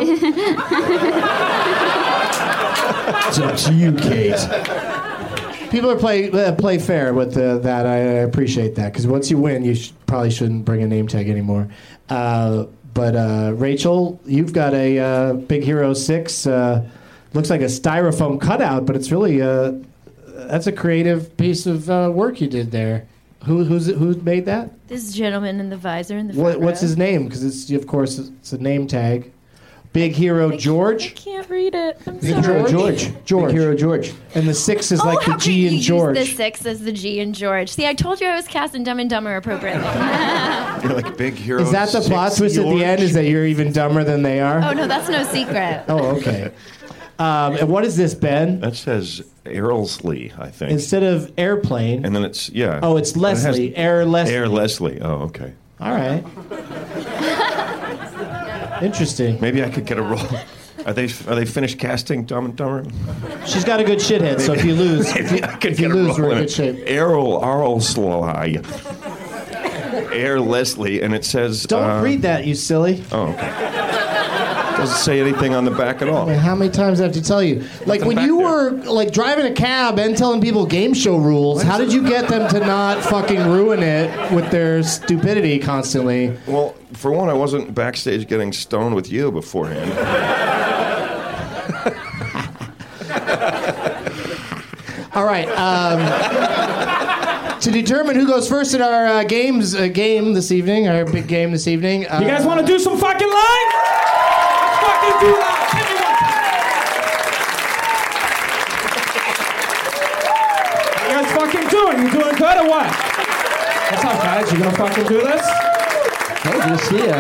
Speaker 7: It's up to you, Kate.
Speaker 5: People are play uh, play fair with uh, that. I, I appreciate that because once you win, you sh- probably shouldn't bring a name tag anymore. Uh, but uh, Rachel, you've got a uh, Big Hero Six. Uh, looks like a styrofoam cutout, but it's really uh, that's a creative piece of uh, work you did there. Who who's who made that?
Speaker 8: This gentleman in the visor in the front
Speaker 5: What, what's
Speaker 8: row.
Speaker 5: his name? Because it's of course it's a name tag. Big Hero
Speaker 8: I
Speaker 5: George.
Speaker 8: can't read it. I'm
Speaker 5: Big
Speaker 8: sorry.
Speaker 5: Hero George. George.
Speaker 7: Big Hero George.
Speaker 5: And the six is
Speaker 8: Oh,
Speaker 5: like the
Speaker 8: how
Speaker 5: G
Speaker 8: could
Speaker 5: in
Speaker 8: you
Speaker 5: George.
Speaker 8: use the six as the G in George? See, I told you I was cast in Dumb and Dumber appropriately.
Speaker 9: You're like Big Hero.
Speaker 5: Is that the plot
Speaker 9: six,
Speaker 5: twist at the
Speaker 9: George?
Speaker 5: end? Is that you're even dumber than they are?
Speaker 8: Oh no, that's no secret.
Speaker 5: Oh, okay. Um, and what is this, Ben?
Speaker 9: That says Airlsley, I think.
Speaker 5: Instead of airplane.
Speaker 9: and then it's, yeah.
Speaker 5: Oh, it's
Speaker 9: And it has
Speaker 5: Leslie. Air Leslie.
Speaker 9: Air Leslie. Oh, okay.
Speaker 5: All right. Interesting.
Speaker 9: Maybe I could get a role. Are they are they finished casting Dumb and Dumber?
Speaker 5: She's got a good shithead, so if you lose, if you,
Speaker 9: I could
Speaker 5: if you
Speaker 9: get a
Speaker 5: lose,
Speaker 9: role
Speaker 5: we're in
Speaker 9: in
Speaker 5: good
Speaker 9: it.
Speaker 5: shape.
Speaker 9: Errol Arlsly. Air Leslie, and it says.
Speaker 5: Don't
Speaker 9: uh,
Speaker 5: read that, you silly.
Speaker 9: Oh, okay. Doesn't say anything on the back at all.
Speaker 5: I mean, how many times do I have to tell you? Like when you were like driving a cab and telling people game show rules, how did you get them to not fucking ruin it with their stupidity constantly?
Speaker 9: Well, for one, I wasn't backstage getting stoned with you beforehand.
Speaker 5: All right. Um, to determine who goes first in our uh, games uh, game this evening, our big game this evening. Uh,
Speaker 10: You guys want to do some fucking lines? Let's fucking do that. How you guys fucking doing? You doing good or what? What's up, guys? You gonna fucking do this?
Speaker 7: Hey, good to see ya.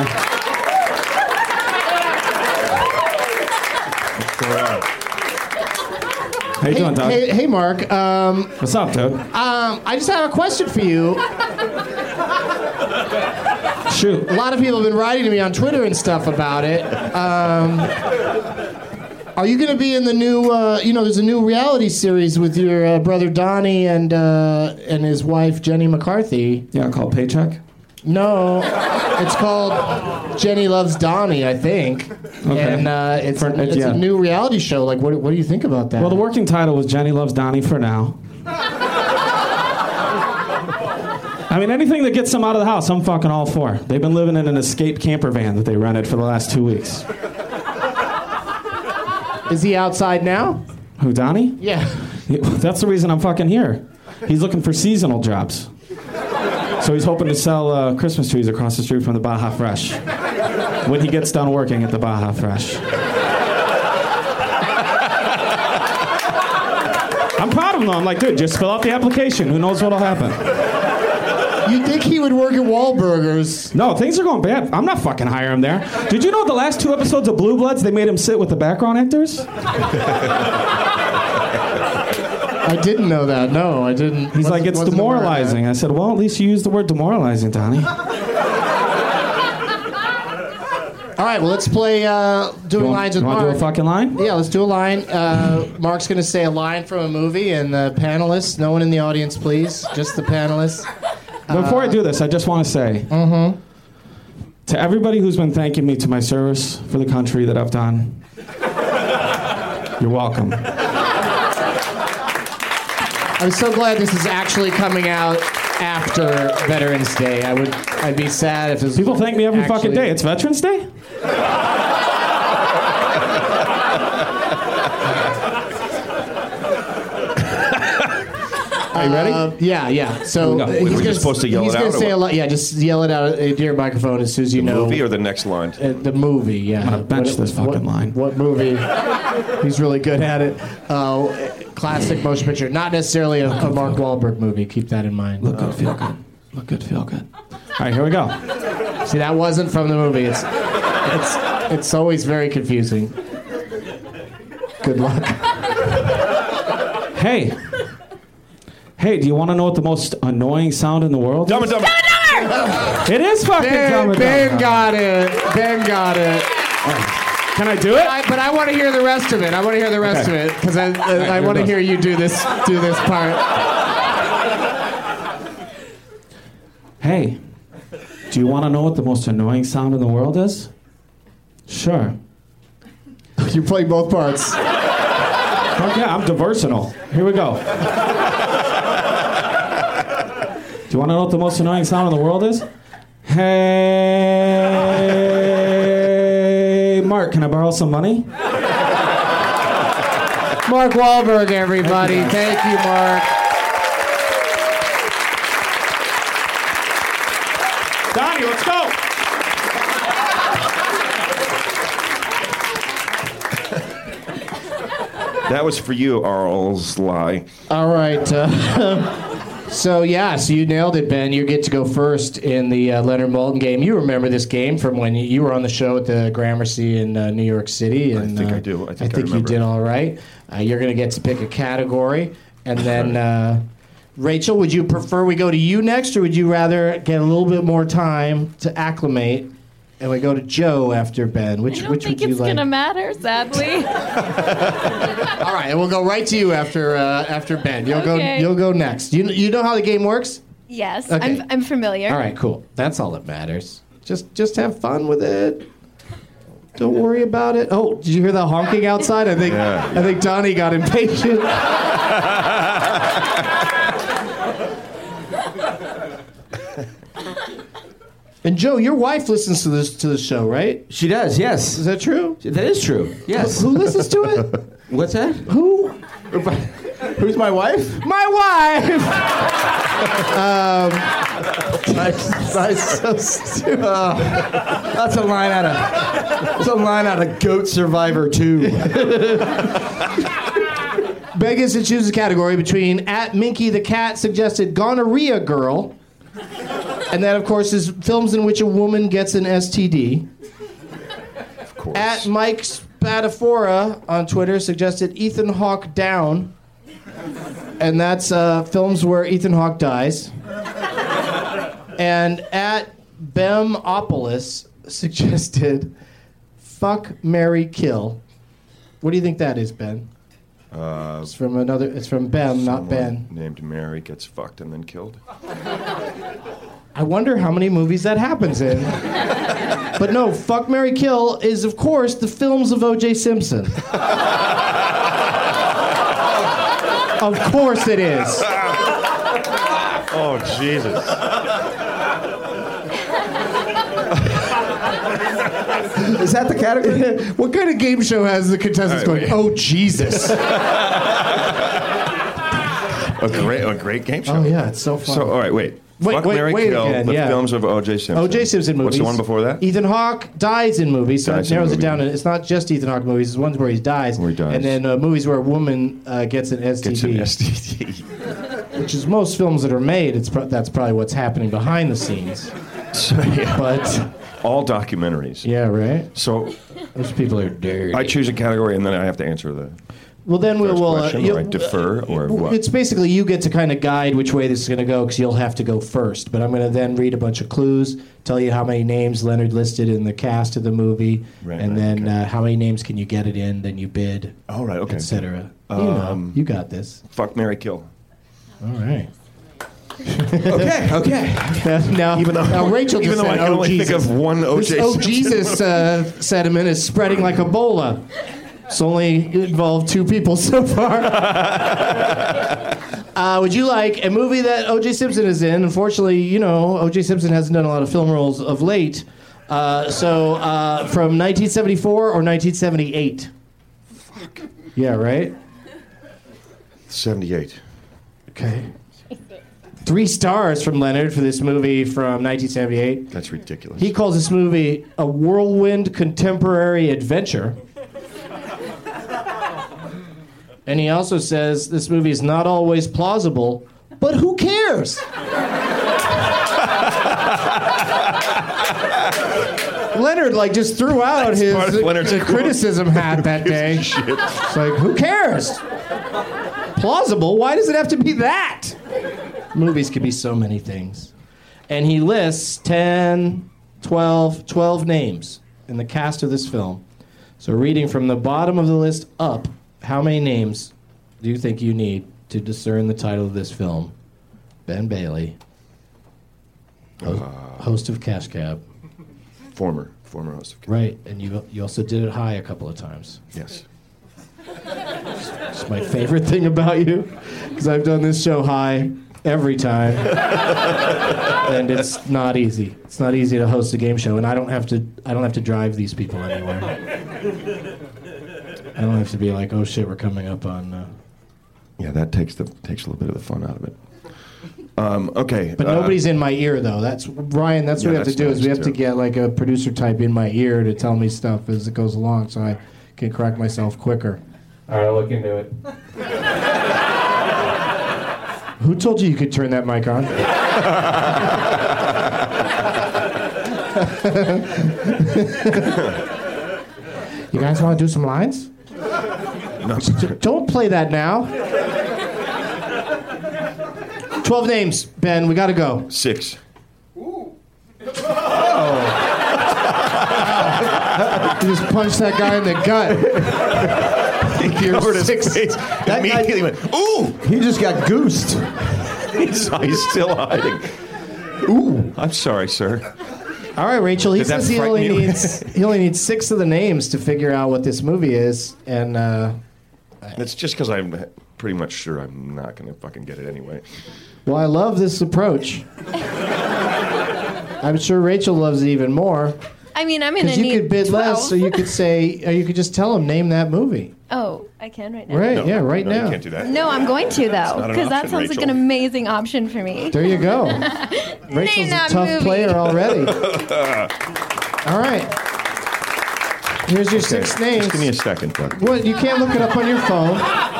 Speaker 10: How you
Speaker 5: Hey,
Speaker 10: doing, Doug?
Speaker 5: hey, hey, Mark. Um,
Speaker 10: What's up, dude?
Speaker 5: um, I just have a question for you.
Speaker 10: Shoot.
Speaker 5: A lot of people have been writing to me on Twitter and stuff about it. Um, are you going to be in the new? Uh, you know, there's a new reality series with your uh, brother Donnie and uh, and his wife Jenny McCarthy.
Speaker 10: Yeah, called Paycheck.
Speaker 5: No, it's called Jenny Loves Donnie, I think.
Speaker 10: Okay.
Speaker 5: And uh, it's,
Speaker 10: For-
Speaker 5: it's
Speaker 10: yeah.
Speaker 5: a new reality show. Like, what, what do you think about that?
Speaker 10: Well, the working title was Jenny Loves Donnie for now. I mean, anything that gets them out of the house, I'm fucking all for. They've been living in an escape camper van that they rented for the last two weeks.
Speaker 5: Is he outside now?
Speaker 10: Who, Donnie?
Speaker 5: Yeah.
Speaker 10: That's the reason I'm fucking here. He's looking for seasonal jobs. So he's hoping to sell uh, Christmas trees across the street from the Baja Fresh when he gets done working at the Baja Fresh. I'm proud of him, though. I'm like, dude, just fill out the application. Who knows what'll happen?
Speaker 5: You think he would work at Wahlburgers?
Speaker 10: No, things are going bad. I'm not fucking hiring him there. Did you know the last two episodes of Blue Bloods, they made him sit with the background actors?
Speaker 5: I didn't know that. No, I didn't.
Speaker 10: He's like,
Speaker 5: Wasn't-
Speaker 10: it's
Speaker 5: wasn't aware of that.
Speaker 10: demoralizing. I said, well, at least you used the word demoralizing, Donnie.
Speaker 5: All right, well, let's play uh, doing
Speaker 10: You want,
Speaker 5: lines with
Speaker 10: you want
Speaker 5: Mark.
Speaker 10: to do a fucking line?
Speaker 5: Yeah, let's do a line. Uh, Mark's going to say a line from a movie, and the panelists, no one in the audience, please, just the panelists.
Speaker 10: Before I do this, I just want to say
Speaker 5: Mm-hmm.
Speaker 10: to everybody who's been thanking me to my service for the country that I've done, you're welcome.
Speaker 5: I'm so glad this is actually coming out after Veterans Day. I would, I'd be sad if this
Speaker 10: People thank me every
Speaker 5: actually-
Speaker 10: fucking day. It's Veterans Day? Are you ready?
Speaker 5: Uh, yeah, yeah. So
Speaker 10: Here we go.
Speaker 5: uh,
Speaker 10: Wait,
Speaker 5: he's
Speaker 9: we're
Speaker 5: gonna,
Speaker 9: just supposed to yell
Speaker 5: he's
Speaker 9: it
Speaker 5: gonna
Speaker 9: out or
Speaker 5: say a
Speaker 9: what?
Speaker 5: lot. Yeah, just yell it out into your microphone as soon as you
Speaker 9: The
Speaker 5: know.
Speaker 9: movie or the next line?
Speaker 5: Uh, the movie, yeah.
Speaker 10: I'm gonna bench
Speaker 5: What-
Speaker 10: this fucking
Speaker 5: what,
Speaker 10: line.
Speaker 5: What movie? He's really good at it. Uh, classic motion picture. Not necessarily a, a Mark Wahlberg movie. Keep that in mind.
Speaker 10: Look good, feel good. Look good, feel good. All right, here we go.
Speaker 5: See, that wasn't from the movie. It's it's it's always very confusing. Good luck.
Speaker 10: Hey. Hey, do you want to know what the most annoying sound in the world
Speaker 9: Dumb
Speaker 10: is?
Speaker 9: and Dumber!
Speaker 10: It is fucking Dumb
Speaker 5: Ben,
Speaker 10: and
Speaker 5: ben
Speaker 10: Dumber.
Speaker 5: got it. Ben got it.
Speaker 10: Can I do it?
Speaker 5: I, but I want to hear the rest of it. I want to hear the rest
Speaker 10: Okay.
Speaker 5: of it because I, I, I
Speaker 10: here
Speaker 5: want to
Speaker 10: goes.
Speaker 5: hear you do this do this part.
Speaker 10: Hey, do you want to know what the most annoying sound in the world is? Sure.
Speaker 5: You play both parts.
Speaker 10: Fuck yeah, I'm diversional. Here we go. Do you want to know what the most annoying sound in the world is? Hey, Mark, can I borrow some money?
Speaker 5: Mark Wahlberg, everybody. Thank you, Mark.
Speaker 10: Donnie, let's go.
Speaker 9: That was for you, Arlsly.
Speaker 5: All right. Uh, so, yeah, so you nailed it, Ben. You get to go first in the uh, Leonard Maltin game. You remember this game from when you, you were on the show at the Gramercy in uh, New York City. And,
Speaker 9: I think
Speaker 5: uh,
Speaker 9: I do. I think I
Speaker 5: I think you
Speaker 9: remember.
Speaker 5: did all right. Uh, you're going to get to pick a category. And then, uh, Rachel, would you prefer we go to you next, or would you rather get a little bit more time to acclimate and we go to Joe after Ben. Which
Speaker 8: I don't
Speaker 5: which
Speaker 8: think
Speaker 5: would you
Speaker 8: it's
Speaker 5: like?
Speaker 8: gonna matter, sadly.
Speaker 5: All right, and we'll go right to you after uh, after Ben. You'll
Speaker 8: Okay.
Speaker 5: go you'll go next. You you know how the game works?
Speaker 8: Yes,
Speaker 5: Okay.
Speaker 8: I'm I'm familiar.
Speaker 5: All right, cool. That's all that matters. Just just have fun with it. Don't worry about it. Oh, did you hear the honking outside? I think
Speaker 9: Yeah.
Speaker 5: I think Donnie got impatient. And Joe, your wife listens to this to the show, right?
Speaker 7: She does, yes.
Speaker 5: Is that true?
Speaker 7: That is true. Yes.
Speaker 5: Who listens to it?
Speaker 7: What's that?
Speaker 5: Who?
Speaker 7: Who's my wife?
Speaker 5: My wife. um, nice, nice, so stupid.
Speaker 7: Uh, that's a line out of. That's a line out of Goat Survivor two.
Speaker 5: Ben gets to choose a category between at Minky the Cat suggested gonorrhea girl, and that, of course, is films in which a woman gets an S T D.
Speaker 9: Of course.
Speaker 5: At Mike Spatafora on Twitter suggested Ethan Hawke Down, and that's uh, films where Ethan Hawke dies. And at Bemopolis suggested Fuck, Marry, Kill. What do you think that is, Ben?
Speaker 9: Uh,
Speaker 5: It's from another. It's from Bem, not
Speaker 9: someone
Speaker 5: Ben.
Speaker 9: Named Mary gets fucked and then killed.
Speaker 5: I wonder how many movies that happens in. But no, Fuck, Marry, Kill is, of course, the films of O J Simpson. Of course it is.
Speaker 9: Oh, Jesus.
Speaker 7: Is that the category?
Speaker 5: What kind of game show has the contestants
Speaker 9: All right,
Speaker 5: going,
Speaker 9: wait.
Speaker 5: oh, Jesus?
Speaker 9: A great, a great game show.
Speaker 5: Oh, yeah, it's so fun.
Speaker 9: So, all right, wait.
Speaker 5: Wait,
Speaker 9: Fuck,
Speaker 5: wait,
Speaker 9: Marry,
Speaker 5: wait
Speaker 9: Kill,
Speaker 5: again,
Speaker 9: the
Speaker 5: yeah.
Speaker 9: films of O J Simpson.
Speaker 5: O J Simpson movies.
Speaker 9: What's the one before that?
Speaker 5: Ethan Hawke dies in movies, so
Speaker 9: Dies
Speaker 5: it
Speaker 9: in
Speaker 5: narrows it
Speaker 9: movie.
Speaker 5: down. And it's not just Ethan Hawke movies. It's ones where he dies.
Speaker 9: Where he dies.
Speaker 5: And then uh, movies where a woman uh, gets an S T D.
Speaker 9: Gets an S T D.
Speaker 5: Which is most films that are made. It's pro- that's probably what's happening behind the scenes.
Speaker 9: So, yeah.
Speaker 5: But
Speaker 9: All documentaries.
Speaker 5: yeah, right.
Speaker 9: So
Speaker 5: Those people are dirty.
Speaker 9: I choose a category and then I have to answer the
Speaker 5: Well, then we'll.
Speaker 9: first
Speaker 5: we'll uh,
Speaker 9: question,
Speaker 5: you'll-
Speaker 9: or I defer, or what?
Speaker 5: It's basically you get to kind of guide which way this is going to go because you'll have to go first. But I'm going to then read a bunch of clues, tell you how many names Leonard listed in the cast of the movie,
Speaker 9: Right,
Speaker 5: and
Speaker 9: right,
Speaker 5: then
Speaker 9: okay.
Speaker 5: uh, how many names can you get it in, then you bid,
Speaker 9: All right, okay.
Speaker 5: et cetera. You know,
Speaker 9: Um,
Speaker 5: you got this.
Speaker 9: Fuck, Marry, Kill.
Speaker 5: All right.
Speaker 7: Okay, okay.
Speaker 5: Now,
Speaker 9: Even though-
Speaker 5: now Rachel
Speaker 9: even
Speaker 5: just
Speaker 9: though I
Speaker 5: said,
Speaker 9: can
Speaker 5: "Oh,
Speaker 9: only think
Speaker 5: Jesus."
Speaker 9: of one O J
Speaker 5: This "Oh
Speaker 9: Simpson
Speaker 5: Jesus" uh, sentiment is spreading like Ebola. It's only involved two people so far. uh, would you like a movie that O J Simpson is in? Unfortunately, you know, O J Simpson hasn't done a lot of film roles of late. Uh, so, uh, from nineteen seventy-four or nineteen seventy-eight? Fuck. Yeah, right?
Speaker 9: seventy-eight.
Speaker 5: Okay. Three stars from Leonard for this movie from nineteen seventy-eight.
Speaker 9: That's ridiculous.
Speaker 5: He calls this movie a whirlwind contemporary adventure. And he also says this movie is not always plausible, but who cares? Leonard like just threw out
Speaker 9: That's
Speaker 5: his
Speaker 9: part of Leonard's
Speaker 5: uh,
Speaker 9: quote.
Speaker 5: criticism hat that day. It's like, who cares? Plausible? Why does it have to be that? Movies can be so many things. And he lists ten, twelve, twelve names in the cast of this film. So reading from the bottom of the list up, how many names do you think you need to discern the title of this film? Ben Bailey, host,
Speaker 9: Uh,
Speaker 5: host of Cash Cab.
Speaker 9: Former, former host of
Speaker 5: Right, and you you also did it high a couple of times.
Speaker 9: Yes.
Speaker 5: It's my favorite thing about you, because I've done this show high every time, and it's not easy. It's not easy to host a game show, and I don't have to. I don't have to drive these people anywhere. I don't have to be like, oh shit, we're coming up on. Uh...
Speaker 9: Yeah, that takes the takes a little bit of the fun out of it. Um, okay.
Speaker 5: But
Speaker 9: uh,
Speaker 5: nobody's in my ear though. That's Ryan. That's what
Speaker 9: Yeah,
Speaker 5: we have to
Speaker 9: that's
Speaker 5: do. Is we
Speaker 9: nice,
Speaker 5: have to
Speaker 9: too.
Speaker 5: get like a producer type in my ear to tell me stuff as it goes along, so I can correct myself quicker. All right, I'll look into it. Who told you you could turn that mic on? You guys want to do some lines?
Speaker 9: No.
Speaker 5: Don't play that now. Twelve names, Ben. We got to go.
Speaker 9: Six.
Speaker 5: You just punched that guy in the gut.
Speaker 9: He covered his face.
Speaker 11: That guy-
Speaker 9: Immediately went, ooh!
Speaker 11: He just got goosed.
Speaker 9: He's, he's still hiding. Ooh, I'm sorry, sir.
Speaker 5: All right, Rachel. He
Speaker 9: Did that
Speaker 5: says he
Speaker 9: frighten
Speaker 5: only
Speaker 9: you?
Speaker 5: needs he only needs six of the names to figure out what this movie is, and uh,
Speaker 9: It's just because I'm pretty much sure I'm not going to fucking get it anyway.
Speaker 5: well, I love this approach. I'm sure Rachel loves it even more
Speaker 8: I mean, I'm gonna
Speaker 5: because you
Speaker 8: need
Speaker 5: could bid
Speaker 8: twelve.
Speaker 5: less, so you could say, or you could just tell him name that movie.
Speaker 8: Oh, I can right now.
Speaker 5: Right?
Speaker 9: No,
Speaker 5: yeah, right
Speaker 9: no,
Speaker 5: now.
Speaker 9: You can't do that.
Speaker 8: No, I'm going to though,
Speaker 9: not an
Speaker 8: because that
Speaker 9: option,
Speaker 8: sounds like
Speaker 9: Rachel.
Speaker 8: an amazing option for me.
Speaker 5: There you go. Rachel's a
Speaker 8: that
Speaker 5: tough
Speaker 8: movie.
Speaker 5: player already. All right. Here's your
Speaker 9: Okay,
Speaker 5: six names.
Speaker 9: Just give me a second, Doug.
Speaker 5: What? You can't look it up on your phone.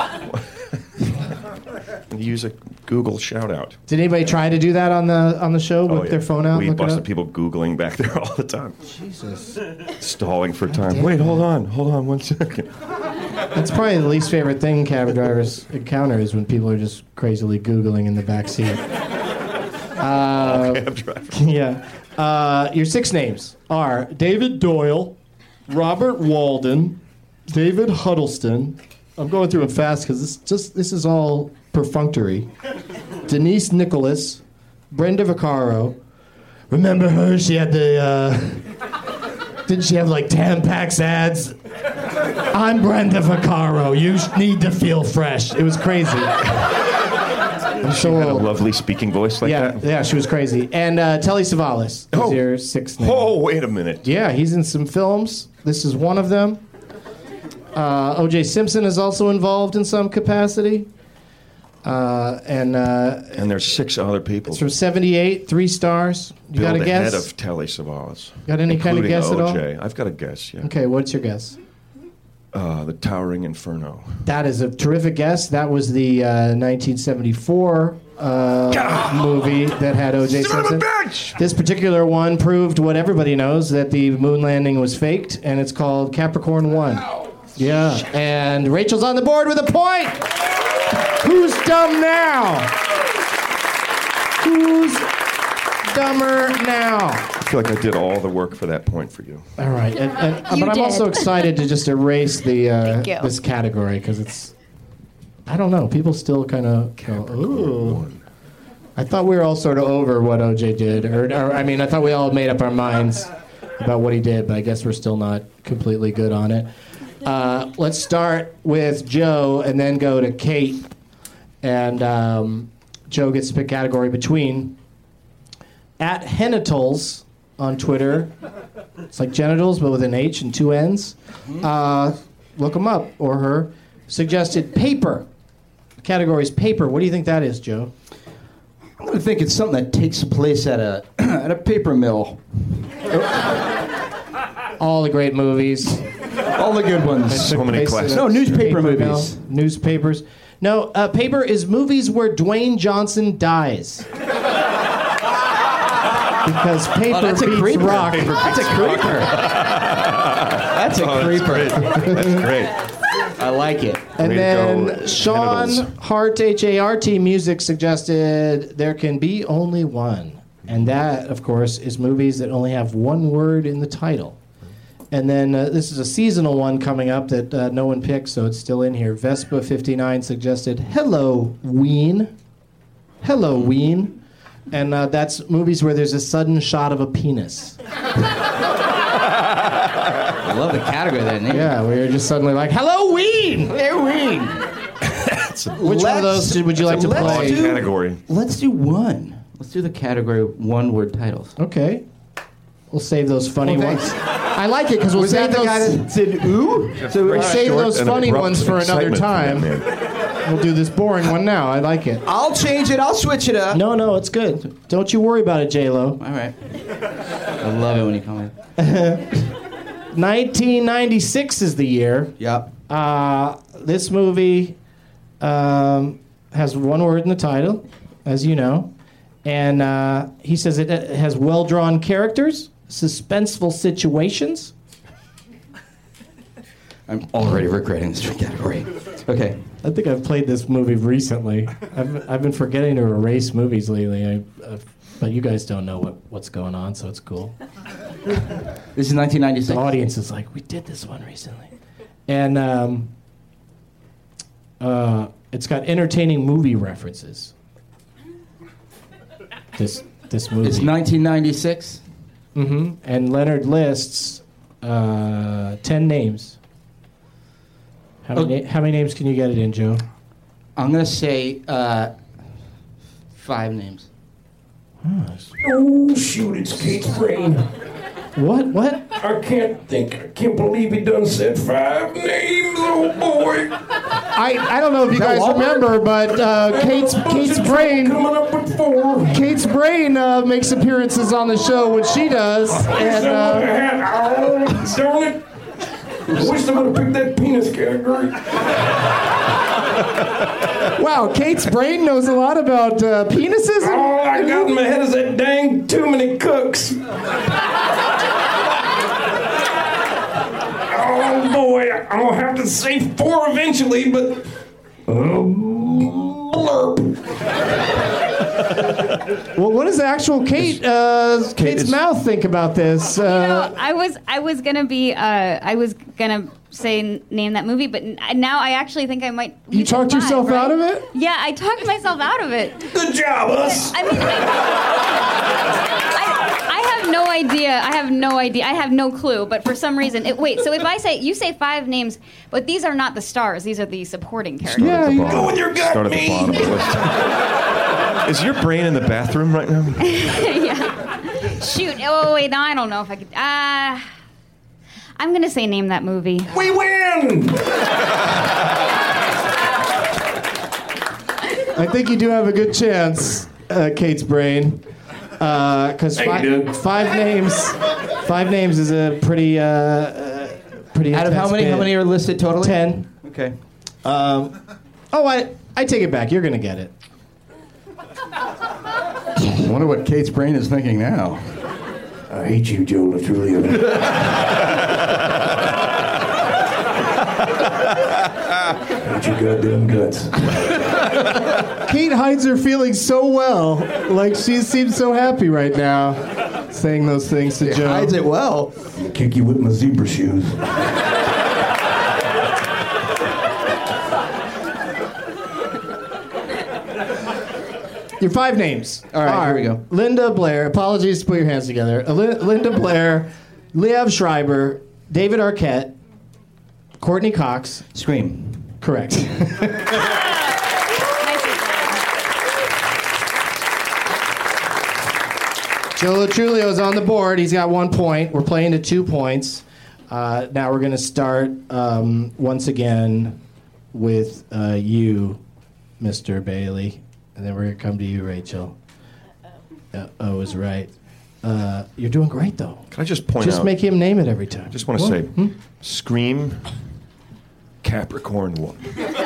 Speaker 9: Use a Google shout out.
Speaker 5: Did anybody try to do that on the on the show? Whip
Speaker 9: Oh, yeah.
Speaker 5: their phone out,
Speaker 9: We
Speaker 5: look it
Speaker 9: busted
Speaker 5: up?
Speaker 9: people Googling back there all the time.
Speaker 5: Jesus.
Speaker 9: Stalling for time.
Speaker 5: damn
Speaker 9: Wait,
Speaker 5: it.
Speaker 9: hold on. Hold on one second.
Speaker 5: That's probably the least favorite thing cab drivers encounter is when people are just crazily Googling in the back seat. Uh,
Speaker 9: Cab driver.
Speaker 5: yeah. Uh, your six names are David Doyle, Robert Walden, David Huddleston. I'm going through it fast because this just this is all perfunctory. Denise Nicholas, Brenda Vaccaro. Remember her? She had the. Uh, didn't she have like Tampax ads? I'm Brenda Vaccaro. You sh- need to feel fresh. It was crazy. I'm
Speaker 9: She
Speaker 5: so
Speaker 9: had a
Speaker 5: old.
Speaker 9: lovely speaking voice like
Speaker 5: Yeah,
Speaker 9: that.
Speaker 5: yeah, she was crazy. And uh, Telly Savalas is
Speaker 9: Oh.
Speaker 5: your sixth name.
Speaker 9: Oh, wait a minute.
Speaker 5: Yeah, he's in some films. This is one of them. Uh, O J Simpson is also involved in some capacity. Uh, and uh,
Speaker 9: And there's six other people.
Speaker 5: it's from seventy-eight, three stars. You got
Speaker 9: Billed
Speaker 5: a guess?
Speaker 9: ahead of Telly Savalas.
Speaker 5: Got any kind of
Speaker 9: including
Speaker 5: guess at all?
Speaker 9: O J. I've got a guess, yeah.
Speaker 5: Okay, what's your guess?
Speaker 9: Uh, the Towering Inferno.
Speaker 5: That is a terrific guess. That was the uh, nineteen seventy-four uh, movie that had O J
Speaker 9: Son of a
Speaker 5: Simpson.
Speaker 9: bitch!
Speaker 5: This particular one proved what everybody knows, that the moon landing was faked, and it's called Capricorn One. Yeah, and Rachel's on the board with a point. Who's dumb now? Who's dumber now?
Speaker 9: I feel like I did all the work for that point for you.
Speaker 5: All right, and, and,
Speaker 8: You
Speaker 5: but I'm
Speaker 8: did.
Speaker 5: also excited to just erase the uh,
Speaker 8: Thank you.
Speaker 5: this category because it's, I don't know, people still kind of go, ooh. I thought we were all sort of over what O J did, or, or I mean, I thought we all made up our minds about what he did, but I guess we're still not completely good on it. Uh, let's start with Joe and then go to Kate, and um, Joe gets to pick category between at Henitals on Twitter. It's like genitals, but with an H and two N's. Uh, look him up, or her. Suggested paper. The category is paper. What do you think that is, Joe?
Speaker 11: I'm going to think it's something that takes place at a at a paper mill.
Speaker 5: All the great movies.
Speaker 11: All the good ones.
Speaker 9: So many
Speaker 5: Place
Speaker 9: classics.
Speaker 5: at a
Speaker 11: No, newspaper
Speaker 5: paper
Speaker 11: movies.
Speaker 5: mill. Newspapers. No, uh, paper is movies where Dwayne Johnson dies. Because paper
Speaker 11: Oh, that's a
Speaker 5: beats
Speaker 11: creeper.
Speaker 5: rock.
Speaker 11: That's a creeper. That's a
Speaker 9: Oh, that's
Speaker 11: creeper.
Speaker 9: great. That's great.
Speaker 11: I like it.
Speaker 5: And
Speaker 9: Way to
Speaker 5: then
Speaker 9: go,
Speaker 5: Sean
Speaker 9: genitals.
Speaker 5: Hart, H A R T Music suggested there can be only one. And that, of course, is movies that only have one word in the title. And then uh, this is a seasonal one coming up that uh, no one picked, so it's still in here. Vespa fifty-nine suggested Hello, Ween. Hello, Ween. And uh, that's movies where there's a sudden shot of a penis.
Speaker 11: I love the category of that name.
Speaker 5: Yeah, where you're just suddenly like, Hello, Ween!
Speaker 11: Halloween.
Speaker 5: Which one of those would you like to
Speaker 11: let's
Speaker 5: play?
Speaker 11: do-
Speaker 9: Category.
Speaker 11: Let's do one. Let's do the category one-word titles.
Speaker 5: Okay. We'll save those funny
Speaker 11: Okay.
Speaker 5: ones. I like it because we'll
Speaker 11: Was
Speaker 5: save
Speaker 11: that the
Speaker 5: those.
Speaker 11: guy that said ooh?
Speaker 5: So we'll save
Speaker 9: Short
Speaker 5: those
Speaker 9: and
Speaker 5: funny
Speaker 9: abrupt
Speaker 5: ones for another
Speaker 9: excitement
Speaker 5: time.
Speaker 9: from that man.
Speaker 5: We'll do this boring one now. I like it.
Speaker 11: I'll change it. I'll switch it up.
Speaker 5: No, no, it's good. Don't you worry about it, J Lo.
Speaker 11: All right. I love it when you call me.
Speaker 5: nineteen ninety-six is the year.
Speaker 11: Yep.
Speaker 5: Uh, this movie um, has one word in the title, as you know, and uh, he says it uh, has well-drawn characters, suspenseful situations.
Speaker 11: I'm already regretting this category. Okay.
Speaker 5: I think I've played this movie recently. I've, I've been forgetting to erase movies lately, I, uh, but you guys don't know what, what's going on, so it's cool.
Speaker 7: This is nineteen ninety-six.
Speaker 5: The audience is like, we did this one recently. And um, uh, it's got entertaining movie references. This this movie.
Speaker 7: It's nineteen ninety-six.
Speaker 5: Mm-hmm. And Leonard lists uh, ten names. How many,
Speaker 7: Okay.
Speaker 5: how many names can you get it in, Joe?
Speaker 7: I'm going to say uh, five names.
Speaker 12: Oh, shoot, it's Kate's brain.
Speaker 5: What? What?
Speaker 12: I can't think. I can't believe he done said five names, oh boy.
Speaker 5: I, I don't know if you guys remember, but uh, Kate's Kate's brain
Speaker 12: Coming up with four.
Speaker 5: Kate's brain uh, makes appearances on the show when she does, and uh,
Speaker 12: Oh, darn it. I wish I would have picked that penis category.
Speaker 5: wow, Kate's brain knows a lot about uh, penises. and-
Speaker 12: All I got in my head is that dang too many cooks. Oh boy, I'll have to say four eventually, but uh, blurb.
Speaker 5: Well, what does actual Kate uh, Kate's
Speaker 9: is-
Speaker 5: mouth think about this? Uh,
Speaker 6: I was I was gonna be uh, I was gonna say n- name that movie, but n- now I actually think I might.
Speaker 5: you
Speaker 6: said
Speaker 5: talked
Speaker 6: five,
Speaker 5: yourself
Speaker 6: right?
Speaker 5: out of it?
Speaker 6: Yeah, I talked myself out of it.
Speaker 12: Good job, us.
Speaker 6: I mean, I, I, I have no idea. I have no idea. I have no clue. But for some reason, it, wait. So if I say you say five names, but these are not the stars. These are the supporting characters.
Speaker 5: Yeah,
Speaker 9: Start at the
Speaker 5: you
Speaker 9: bottom.
Speaker 12: Go with your gut,
Speaker 9: Start at the
Speaker 12: me.
Speaker 9: bottom of the list. Is your brain in the bathroom right now?
Speaker 6: Yeah. Shoot. Oh wait. No, I don't know if I could. Uh, I'm gonna say name that movie.
Speaker 12: We win.
Speaker 5: I think you do have a good chance, uh, Kate's brain, because
Speaker 12: Hey,
Speaker 5: fi-
Speaker 12: dude.
Speaker 5: five names, five names is a pretty, uh, uh, pretty.
Speaker 7: Out of how
Speaker 5: intense
Speaker 7: many?
Speaker 5: bit.
Speaker 7: How many are listed totally?
Speaker 5: Ten.
Speaker 7: Okay.
Speaker 5: Um, oh, I I take it back. You're gonna get it.
Speaker 11: I wonder what Kate's brain is thinking now.
Speaker 12: I hate you, Joe LaTrulia. Hate your goddamn guts.
Speaker 5: Kate hides her feelings so well. Like she seems so happy right now, saying those things to Joe.
Speaker 11: Hides it well.
Speaker 12: I'll kick you with my zebra shoes.
Speaker 5: Your five names.
Speaker 7: All right,
Speaker 5: are
Speaker 7: here we go.
Speaker 5: Linda Blair. Apologies, put your hands together. Uh, Lin- Linda Blair, Liev Schreiber, David Arquette, Courtney Cox.
Speaker 7: Scream.
Speaker 5: Correct. Joe Latrulio is on the board. He's got one point. We're playing to two points. Uh, now we're going to start um, once again with uh, you, Mister Bailey. And then we're going to come to you, Rachel. Uh, oh, is right. Uh, you're doing great, though.
Speaker 9: Can I just point
Speaker 5: Just
Speaker 9: out?
Speaker 5: make him name it every time.
Speaker 9: I just want to
Speaker 5: What?
Speaker 9: say,
Speaker 5: Hmm?
Speaker 9: Scream, Capricorn one.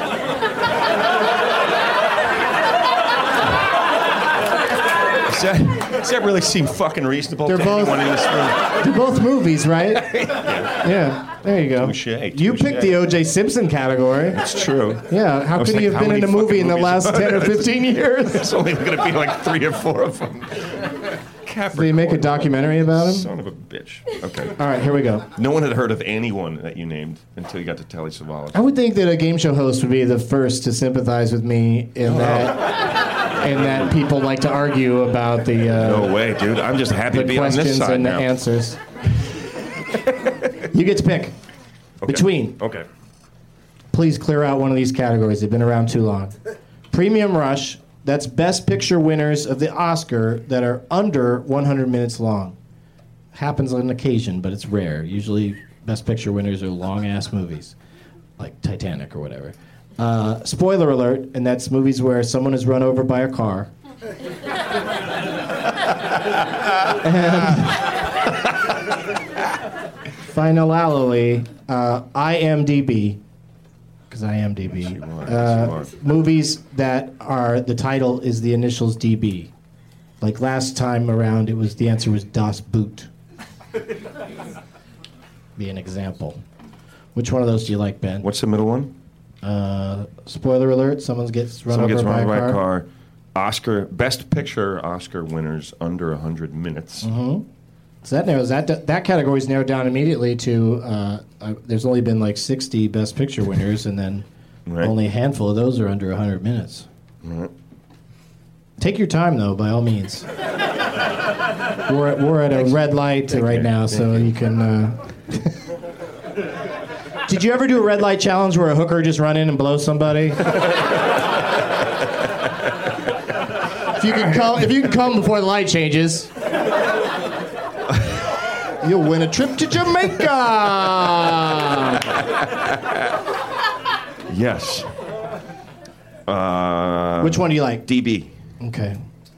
Speaker 9: Does that, does that really seem fucking reasonable
Speaker 5: They're
Speaker 9: to
Speaker 5: both-
Speaker 9: anyone in this room?
Speaker 5: They're both movies, right? yeah. There you go.
Speaker 9: Touche,
Speaker 5: You
Speaker 9: touche.
Speaker 5: picked the O J Simpson category.
Speaker 9: It's true.
Speaker 5: Yeah. How
Speaker 9: I was
Speaker 5: could you
Speaker 9: like,
Speaker 5: have
Speaker 9: how
Speaker 5: been in a
Speaker 9: many
Speaker 5: movie in
Speaker 9: fucking
Speaker 5: the last
Speaker 9: movies?
Speaker 5: ten or fifteen years?
Speaker 9: It's only going to be like three or four of them.
Speaker 5: Did you make a documentary about him?
Speaker 9: Son of a bitch. Okay.
Speaker 5: All right, here we go.
Speaker 9: No one had heard of anyone that you named until you got to Telly Savalas.
Speaker 5: I would think that a game show host would be the first to sympathize with me in that, in that people like to argue about the uh,
Speaker 9: No way, dude. I'm just happy
Speaker 5: the
Speaker 9: to be on this
Speaker 5: questions
Speaker 9: side
Speaker 5: and the
Speaker 9: now.
Speaker 5: answers. You get to pick
Speaker 9: Okay.
Speaker 5: between.
Speaker 9: Okay.
Speaker 5: Please clear out one of these categories. They've been around too long. Premium Rush. That's Best Picture winners of the Oscar that are under one hundred minutes long. Happens on occasion, but it's rare. Usually, Best Picture winners are long-ass movies, like Titanic or whatever. Uh, spoiler alert, and that's movies where someone is run over by a car. And finally, uh, IMDb. Because I am D B.
Speaker 9: Yes, you are. Yes,
Speaker 5: Uh,
Speaker 9: you are.
Speaker 5: movies that are the title is the initials D B. Like last time around, it was the answer was Das Boot. Be an example. Which one of those do you like, Ben?
Speaker 9: What's the middle one?
Speaker 5: Uh, spoiler alert: someone gets run
Speaker 9: Someone
Speaker 5: over
Speaker 9: gets
Speaker 5: by
Speaker 9: run
Speaker 5: a
Speaker 9: by
Speaker 5: car.
Speaker 9: a car. Oscar Best Picture Oscar winners under one hundred minutes.
Speaker 5: Mhm. So that narrows that that category's narrowed down immediately to uh, uh, there's only been like sixty Best Picture winners, and then
Speaker 9: Right.
Speaker 5: only a handful of those are under one hundred minutes.
Speaker 9: Right.
Speaker 5: Take your time, though, by all means. we're at, we're at a red light right
Speaker 9: you.
Speaker 5: now, so you can. Uh... Did you ever do a red light challenge where a hooker just run in and blow somebody? If you can come, if you can come before the light changes, you'll win a trip to Jamaica.
Speaker 9: Yes. Uh,
Speaker 5: Which one do you like?
Speaker 9: D B.
Speaker 5: Okay.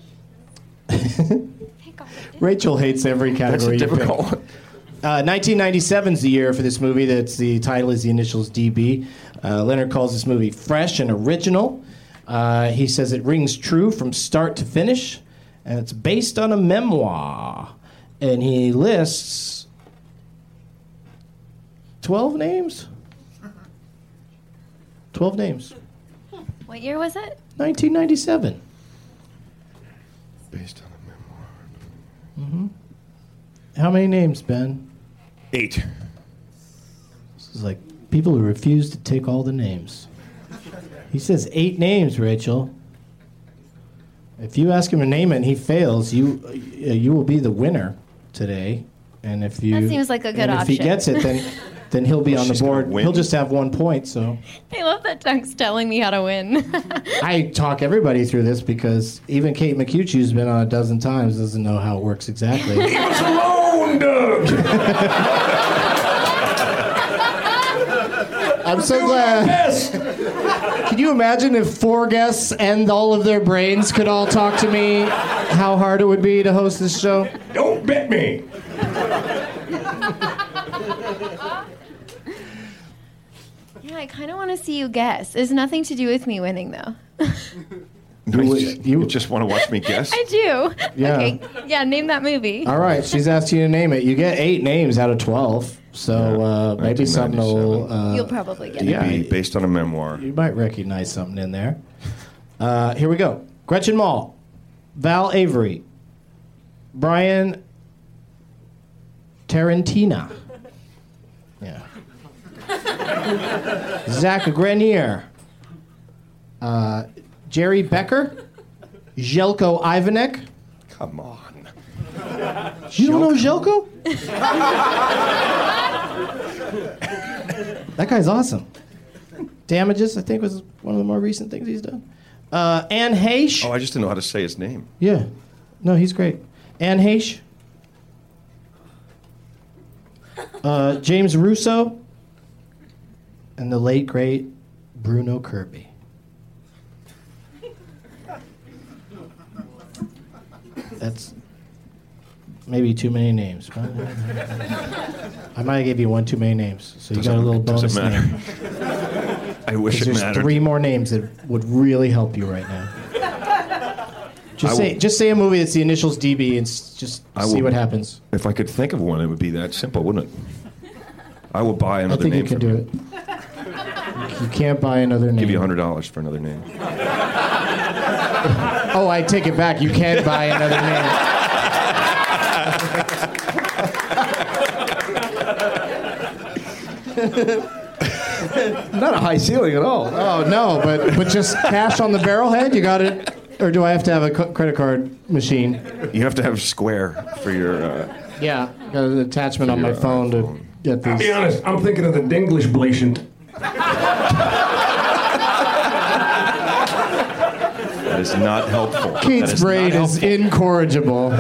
Speaker 5: Rachel hates every category.
Speaker 9: That's a
Speaker 5: you pick.
Speaker 9: difficult one.
Speaker 5: Uh, nineteen ninety-seven is the year for this movie. That's the title is the initials D B. Uh, Leonard calls this movie fresh and original. Uh, he says it rings true from start to finish, and it's based on a memoir. And he lists twelve names. Twelve names.
Speaker 8: What year was it?
Speaker 5: nineteen ninety-seven.
Speaker 9: Based on a memoir.
Speaker 5: Mm-hmm. How many names, Ben?
Speaker 9: Eight.
Speaker 5: This is like people who refuse to take all the names. He says eight names, Rachel. If you ask him to name it and he fails, you uh, you will be the winner today. And if you
Speaker 8: That seems like a good
Speaker 5: and if he
Speaker 8: option.
Speaker 5: gets it, then then he'll be
Speaker 9: Well,
Speaker 5: on the
Speaker 9: she's gonna
Speaker 5: board.
Speaker 9: win.
Speaker 5: He'll just have one point. So
Speaker 8: I love that Doug's telling me how to win.
Speaker 5: I talk everybody through this because even Kate McCucci, who's been on a dozen times, doesn't know how it works exactly.
Speaker 12: Leave us alone, Doug!
Speaker 5: I'm so glad.
Speaker 12: Yes!
Speaker 5: Can you imagine if four guests and all of their brains could all talk to me? How hard it would be to host this show?
Speaker 12: Don't bet me!
Speaker 8: Yeah, I kind of want to see you guess. It's nothing to do with me winning, though.
Speaker 9: You, you just want to watch me guess?
Speaker 8: I do.
Speaker 5: Yeah.
Speaker 8: Okay. Yeah, name that movie.
Speaker 5: All right, she's asked you to name it. You get eight names out of twelve, so uh, maybe something will. Uh,
Speaker 8: You'll probably get
Speaker 5: yeah,
Speaker 8: it.
Speaker 9: D B, based on a memoir.
Speaker 5: You might recognize something in there. Uh, here we go. Gretchen Mol, Val Avery, Brian Tarantina. Yeah. Zach Grenier. Uh, Jerry Becker. Željko Ivanek.
Speaker 9: Come on.
Speaker 5: You don't know Željko? That guy's awesome. Damages, I think, was one of the more recent things he's done. Uh, Anne Heche.
Speaker 9: Oh, I just didn't know how to say his name.
Speaker 5: Yeah. No, he's great. Anne Heche. Uh, James Russo. And the late, great Bruno Kirby. That's maybe too many names. Right? I might have gave you one too many names, so you
Speaker 9: Doesn't-
Speaker 5: got a little bonus
Speaker 9: doesn't matter.
Speaker 5: name.
Speaker 9: I wish
Speaker 5: 'Cause
Speaker 9: it
Speaker 5: there's
Speaker 9: mattered.
Speaker 5: three more names that would really help you right now. Just
Speaker 9: I
Speaker 5: say,
Speaker 9: will-
Speaker 5: just say a movie that's the initials D B and s- just
Speaker 9: I
Speaker 5: see
Speaker 9: will-
Speaker 5: what happens.
Speaker 9: If I could think of one, it would be that simple, wouldn't it? I will buy
Speaker 5: I
Speaker 9: another
Speaker 5: think
Speaker 9: name.
Speaker 5: you can
Speaker 9: for
Speaker 5: do
Speaker 9: me.
Speaker 5: it. You can't buy another name.
Speaker 9: Give you a hundred dollars for another name.
Speaker 5: Oh, I take it back. You can't buy another name.
Speaker 11: Not a high ceiling at all.
Speaker 5: Oh no, but but just cash on the barrelhead. You got it, or do I have to have a c- credit card machine?
Speaker 9: You have to have Square for your. Uh,
Speaker 5: Yeah, got an attachment on my phone to get
Speaker 12: I'll
Speaker 5: these.
Speaker 12: be honest, I'm thinking of the Dinglish Blation.
Speaker 9: that is not helpful. That
Speaker 5: Kate's
Speaker 9: is
Speaker 5: brain
Speaker 9: not
Speaker 5: is
Speaker 9: helpful.
Speaker 5: incorrigible.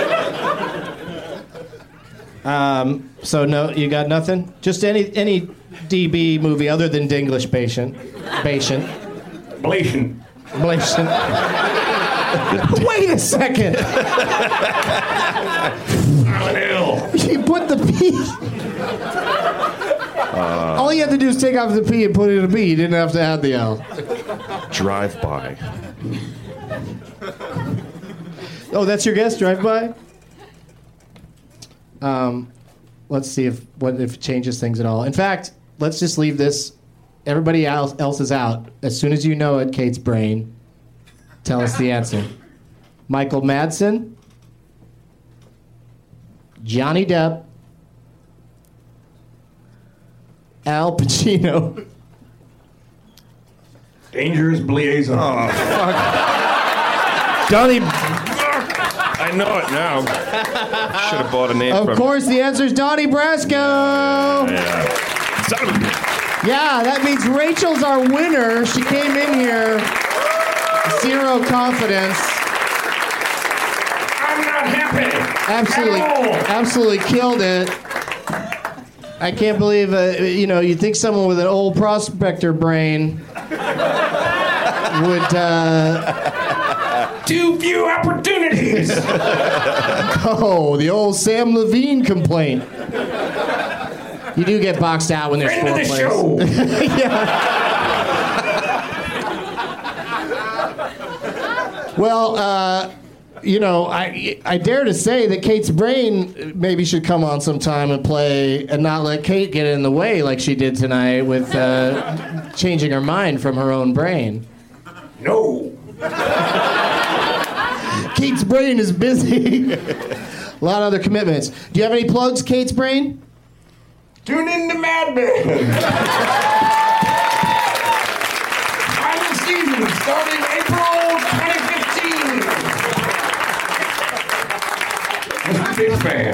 Speaker 5: Um, so no, you got nothing. Just any any D B movie other than Dinglish Patient, Patient,
Speaker 12: Blation.
Speaker 5: Blation. Wait a second.
Speaker 12: I'm an L.
Speaker 5: You put the P.
Speaker 9: Uh,
Speaker 5: All you had to do is take off the P and put in a B. You didn't have to add the L.
Speaker 9: Drive by.
Speaker 5: Oh, that's your guess? Drive by? Um, let's see if what if it changes things at all. In fact, let's just leave this. Everybody else, else is out. As soon as you know it, Kate's brain, tell us the answer. Michael Madsen, Johnny Depp, Al Pacino.
Speaker 12: Dangerous liaison.
Speaker 9: Oh, fuck.
Speaker 5: Johnny.
Speaker 9: I know it now. Should have bought a name
Speaker 5: Of
Speaker 9: from
Speaker 5: course, the answer is Donnie Brasco.
Speaker 9: Yeah. Son of a bitch.
Speaker 5: Yeah, that means Rachel's our winner. She came in here zero confidence.
Speaker 12: I'm not happy.
Speaker 5: Absolutely, absolutely killed it. I can't believe, uh, you know, you'd think someone with an old prospector brain would. Uh...
Speaker 12: Too few opportunities.
Speaker 5: Oh, the old Sam Levine complaint. You do get boxed out when there's
Speaker 12: Friend
Speaker 5: four
Speaker 12: of the
Speaker 5: players.
Speaker 12: show.
Speaker 5: Yeah. Well, uh, you know, I I dare to say that Kate's brain maybe should come on sometime and play, and not let Kate get in the way like she did tonight with uh, changing her mind from her own brain.
Speaker 12: No.
Speaker 5: Kate's brain is busy. A lot of other commitments. Do you have any plugs, Kate's brain?
Speaker 12: Tune in to Mad Men. Final season starting April twenty fifteen. I'm a big fan.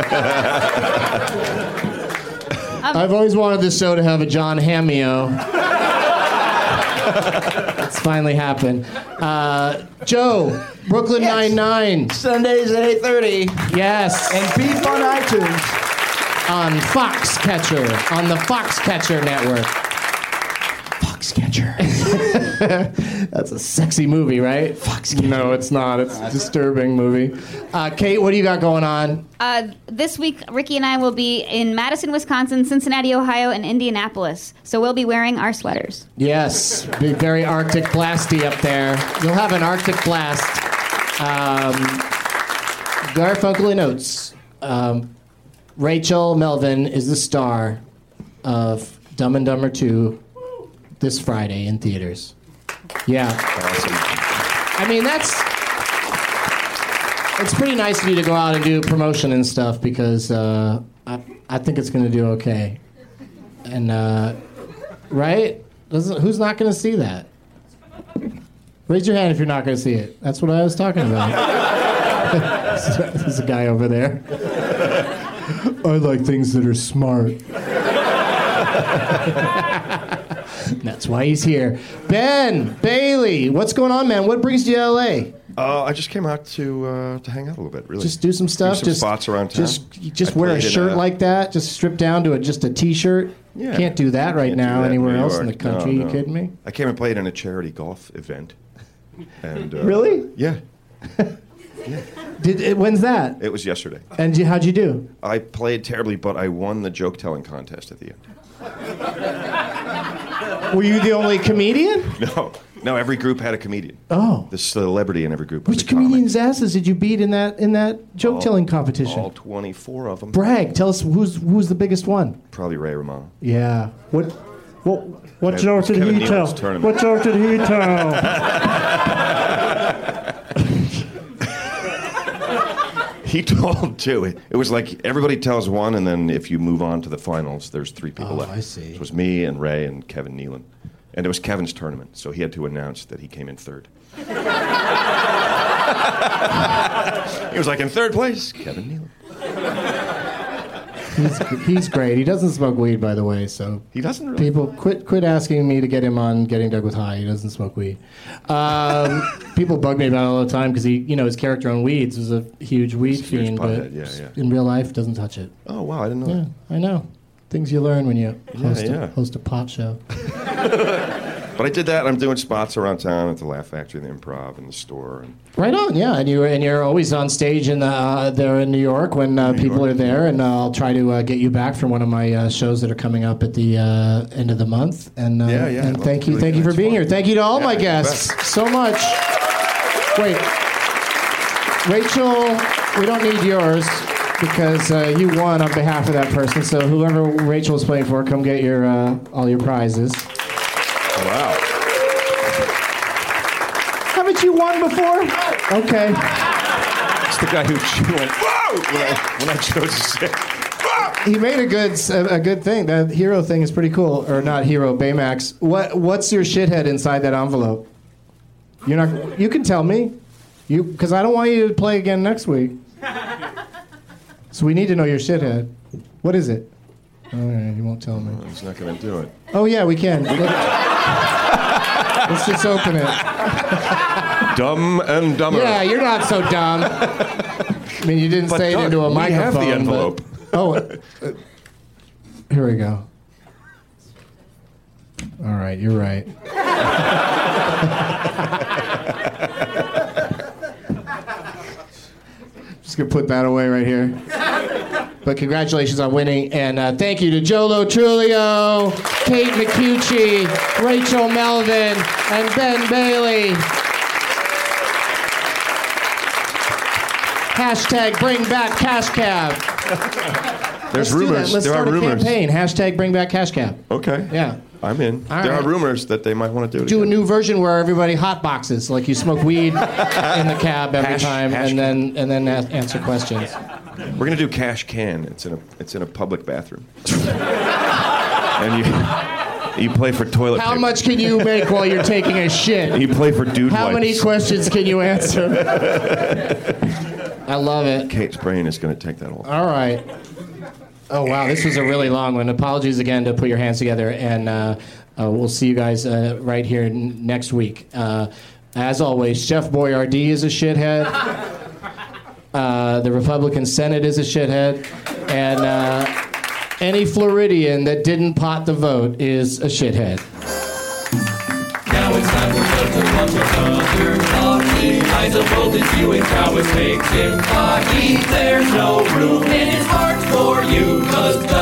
Speaker 5: I've always wanted this show to have a John Hamio. It's finally happened. Uh, Joe, Brooklyn
Speaker 7: Yes.
Speaker 5: Nine-Nine.
Speaker 7: Sundays at eight thirty.
Speaker 5: Yes.
Speaker 7: And Beef on iTunes.
Speaker 5: On Foxcatcher, on the Foxcatcher network. Foxcatcher. That's a sexy movie, right? Foxcatcher. No, it's not. It's a disturbing movie. Uh, Kate, what do you got going on?
Speaker 6: Uh, this week, Ricky and I will be in Madison, Wisconsin, Cincinnati, Ohio, and Indianapolis. So we'll be wearing our sweaters.
Speaker 5: Yes, be very Arctic blasty up there. You'll have an Arctic blast. Um, Garfunkel notes. Um, Rachel Melvin is the star of Dumb and Dumber two this Friday in theaters. Yeah.
Speaker 9: Awesome.
Speaker 5: I mean, that's... It's pretty nice of you to go out and do promotion and stuff because uh, I, I think it's going to do okay. And, uh, right? Doesn't, who's not going to see that? Raise your hand if you're not going to see it. That's what I was talking about. There's a guy over there. I like things that are smart. That's why he's here. Ben Bailey, what's going on, man? What brings you to L A?
Speaker 9: Uh, I just came out to uh, to hang out a little bit, really.
Speaker 5: Just do some stuff.
Speaker 9: Do some
Speaker 5: just
Speaker 9: spots around town.
Speaker 5: Just just
Speaker 9: I
Speaker 5: wear a
Speaker 9: played in,
Speaker 5: shirt
Speaker 9: uh,
Speaker 5: like that. Just strip down to a, just a t-shirt.
Speaker 9: Yeah.
Speaker 5: Can't do that right
Speaker 9: Can't do
Speaker 5: now
Speaker 9: that in
Speaker 5: anywhere
Speaker 9: New
Speaker 5: else in the
Speaker 9: York.
Speaker 5: country.
Speaker 9: No,
Speaker 5: You
Speaker 9: no.
Speaker 5: kidding me?
Speaker 9: I came and played in a charity golf event. And uh,
Speaker 5: Really?
Speaker 9: Yeah.
Speaker 5: Did it, when's that?
Speaker 9: It was yesterday.
Speaker 5: And you, how'd you do?
Speaker 9: I played terribly, but I won the joke telling contest at the end.
Speaker 5: Were you the only comedian?
Speaker 9: No, no. Every group had a comedian.
Speaker 5: Oh.
Speaker 9: The celebrity in every group. Was
Speaker 5: Which
Speaker 9: a comic.
Speaker 5: comedians' asses did you beat in that in that joke telling competition?
Speaker 9: All twenty-four of them.
Speaker 5: Brag. Tell us who's who's the biggest one.
Speaker 9: Probably Ray Romano.
Speaker 5: Yeah. What what what
Speaker 9: Kevin-
Speaker 5: joke did
Speaker 9: Kevin
Speaker 5: he
Speaker 9: Nealon's
Speaker 5: tell?
Speaker 9: tournament.
Speaker 5: What joke did he tell?
Speaker 9: He told two. It, it was like everybody tells one, and then if you move on to the finals, there's three people
Speaker 5: Oh,
Speaker 9: left.
Speaker 5: I see.
Speaker 9: So it was me and Ray and Kevin Nealon. And it was Kevin's tournament, so he had to announce that he came in third. He was like, in third place, Kevin Nealon.
Speaker 5: He's, he's great. He doesn't smoke weed, by the way. So
Speaker 9: He doesn't really?
Speaker 5: people quit quit asking me to get him on Getting Doug with High. He doesn't smoke weed. Um, people bug me about it all the time because he, you know, his character on Weeds was a huge weed
Speaker 9: He's a huge
Speaker 5: fiend, but
Speaker 9: butthead, yeah, yeah.
Speaker 5: in real life doesn't touch it.
Speaker 9: Oh, wow, I didn't know
Speaker 5: Yeah, I know. Things you learn when you host,
Speaker 9: yeah.
Speaker 5: A, host a pot show.
Speaker 9: that. But I did that, and I'm doing spots around town at the Laugh Factory, the Improv, and the store. And
Speaker 5: Right on, yeah, and you and you're always on stage in the, uh, there in New York when uh, people
Speaker 9: York.
Speaker 5: are there, and uh, I'll try to uh, get you back for one of my uh, shows that are coming up at the uh, end of the month. And uh,
Speaker 9: Yeah, yeah, I'd
Speaker 5: and
Speaker 9: love
Speaker 5: thank
Speaker 9: to.
Speaker 5: you,
Speaker 9: Really
Speaker 5: thank you for
Speaker 9: nice
Speaker 5: being
Speaker 9: fun.
Speaker 5: here. Thank you to all
Speaker 9: Yeah,
Speaker 5: my
Speaker 9: you're the
Speaker 5: guests
Speaker 9: best.
Speaker 5: so much. Wait, Rachel, we don't need yours because uh, you won on behalf of that person. So whoever Rachel was playing for, come get your uh, all your prizes.
Speaker 9: oh, wow.
Speaker 5: Haven't you won before? Okay.
Speaker 9: It's the guy who went, whoa! When I, when I chose to say, whoa!
Speaker 5: He made a good a good thing. That hero thing is pretty cool. Or not hero, Baymax. What What's your shithead inside that envelope? You're not. You can tell me. You because I don't want you to play again next week. So we need to know your shithead. What is it? All right, you won't tell me.
Speaker 9: Well, he's not going to do it.
Speaker 5: Oh yeah, we can. Let's just open it.
Speaker 9: Dumb and dumber.
Speaker 5: Yeah, you're not so dumb. I mean, you didn't
Speaker 9: But
Speaker 5: say it
Speaker 9: Doug,
Speaker 5: into a
Speaker 9: we
Speaker 5: microphone.
Speaker 9: have the
Speaker 5: but-
Speaker 9: envelope.
Speaker 5: Oh, uh, here we go. All right, you're right. Just gonna put that away right here. But congratulations on winning, and uh, thank you to Jolo Trulio, Kate McCucci, Rachel Melvin, and Ben Bailey. Hashtag bring back Cash Cab.
Speaker 9: There's
Speaker 5: Let's do
Speaker 9: rumors.
Speaker 5: that. Let's
Speaker 9: there
Speaker 5: start
Speaker 9: are
Speaker 5: a
Speaker 9: rumors.
Speaker 5: campaign. Hashtag bring back Cash Cab.
Speaker 9: Okay.
Speaker 5: Yeah.
Speaker 9: I'm in.
Speaker 5: All
Speaker 9: there
Speaker 5: right.
Speaker 9: are rumors that they might want to do it
Speaker 5: Do a
Speaker 9: again.
Speaker 5: new version where everybody hot boxes, like you smoke weed in the cab every
Speaker 9: Hash-
Speaker 5: time,
Speaker 9: hash
Speaker 5: and then and then a- answer questions.
Speaker 9: We're gonna do cash can. It's in a it's in a public bathroom. And you you play for toilet
Speaker 5: How
Speaker 9: paper.
Speaker 5: much can you make while you're taking a shit?
Speaker 9: You play for dude
Speaker 5: How
Speaker 9: wipes.
Speaker 5: many questions can you answer? I love it.
Speaker 9: Kate's brain is gonna take that all.
Speaker 5: All right. Oh wow, this was a really long one. Apologies again to put your hands together, and uh, uh, we'll see you guys uh, right here n- next week. Uh, as always, Chef Boyardee is a shithead. Uh, the Republican Senate is a shithead, and uh, any Floridian that didn't pot the vote is a shithead.
Speaker 4: Now it's time for Doug to watch another talkie. Eyes of both his viewing prowess makes him cocky. There's no room in his heart for you, 'cause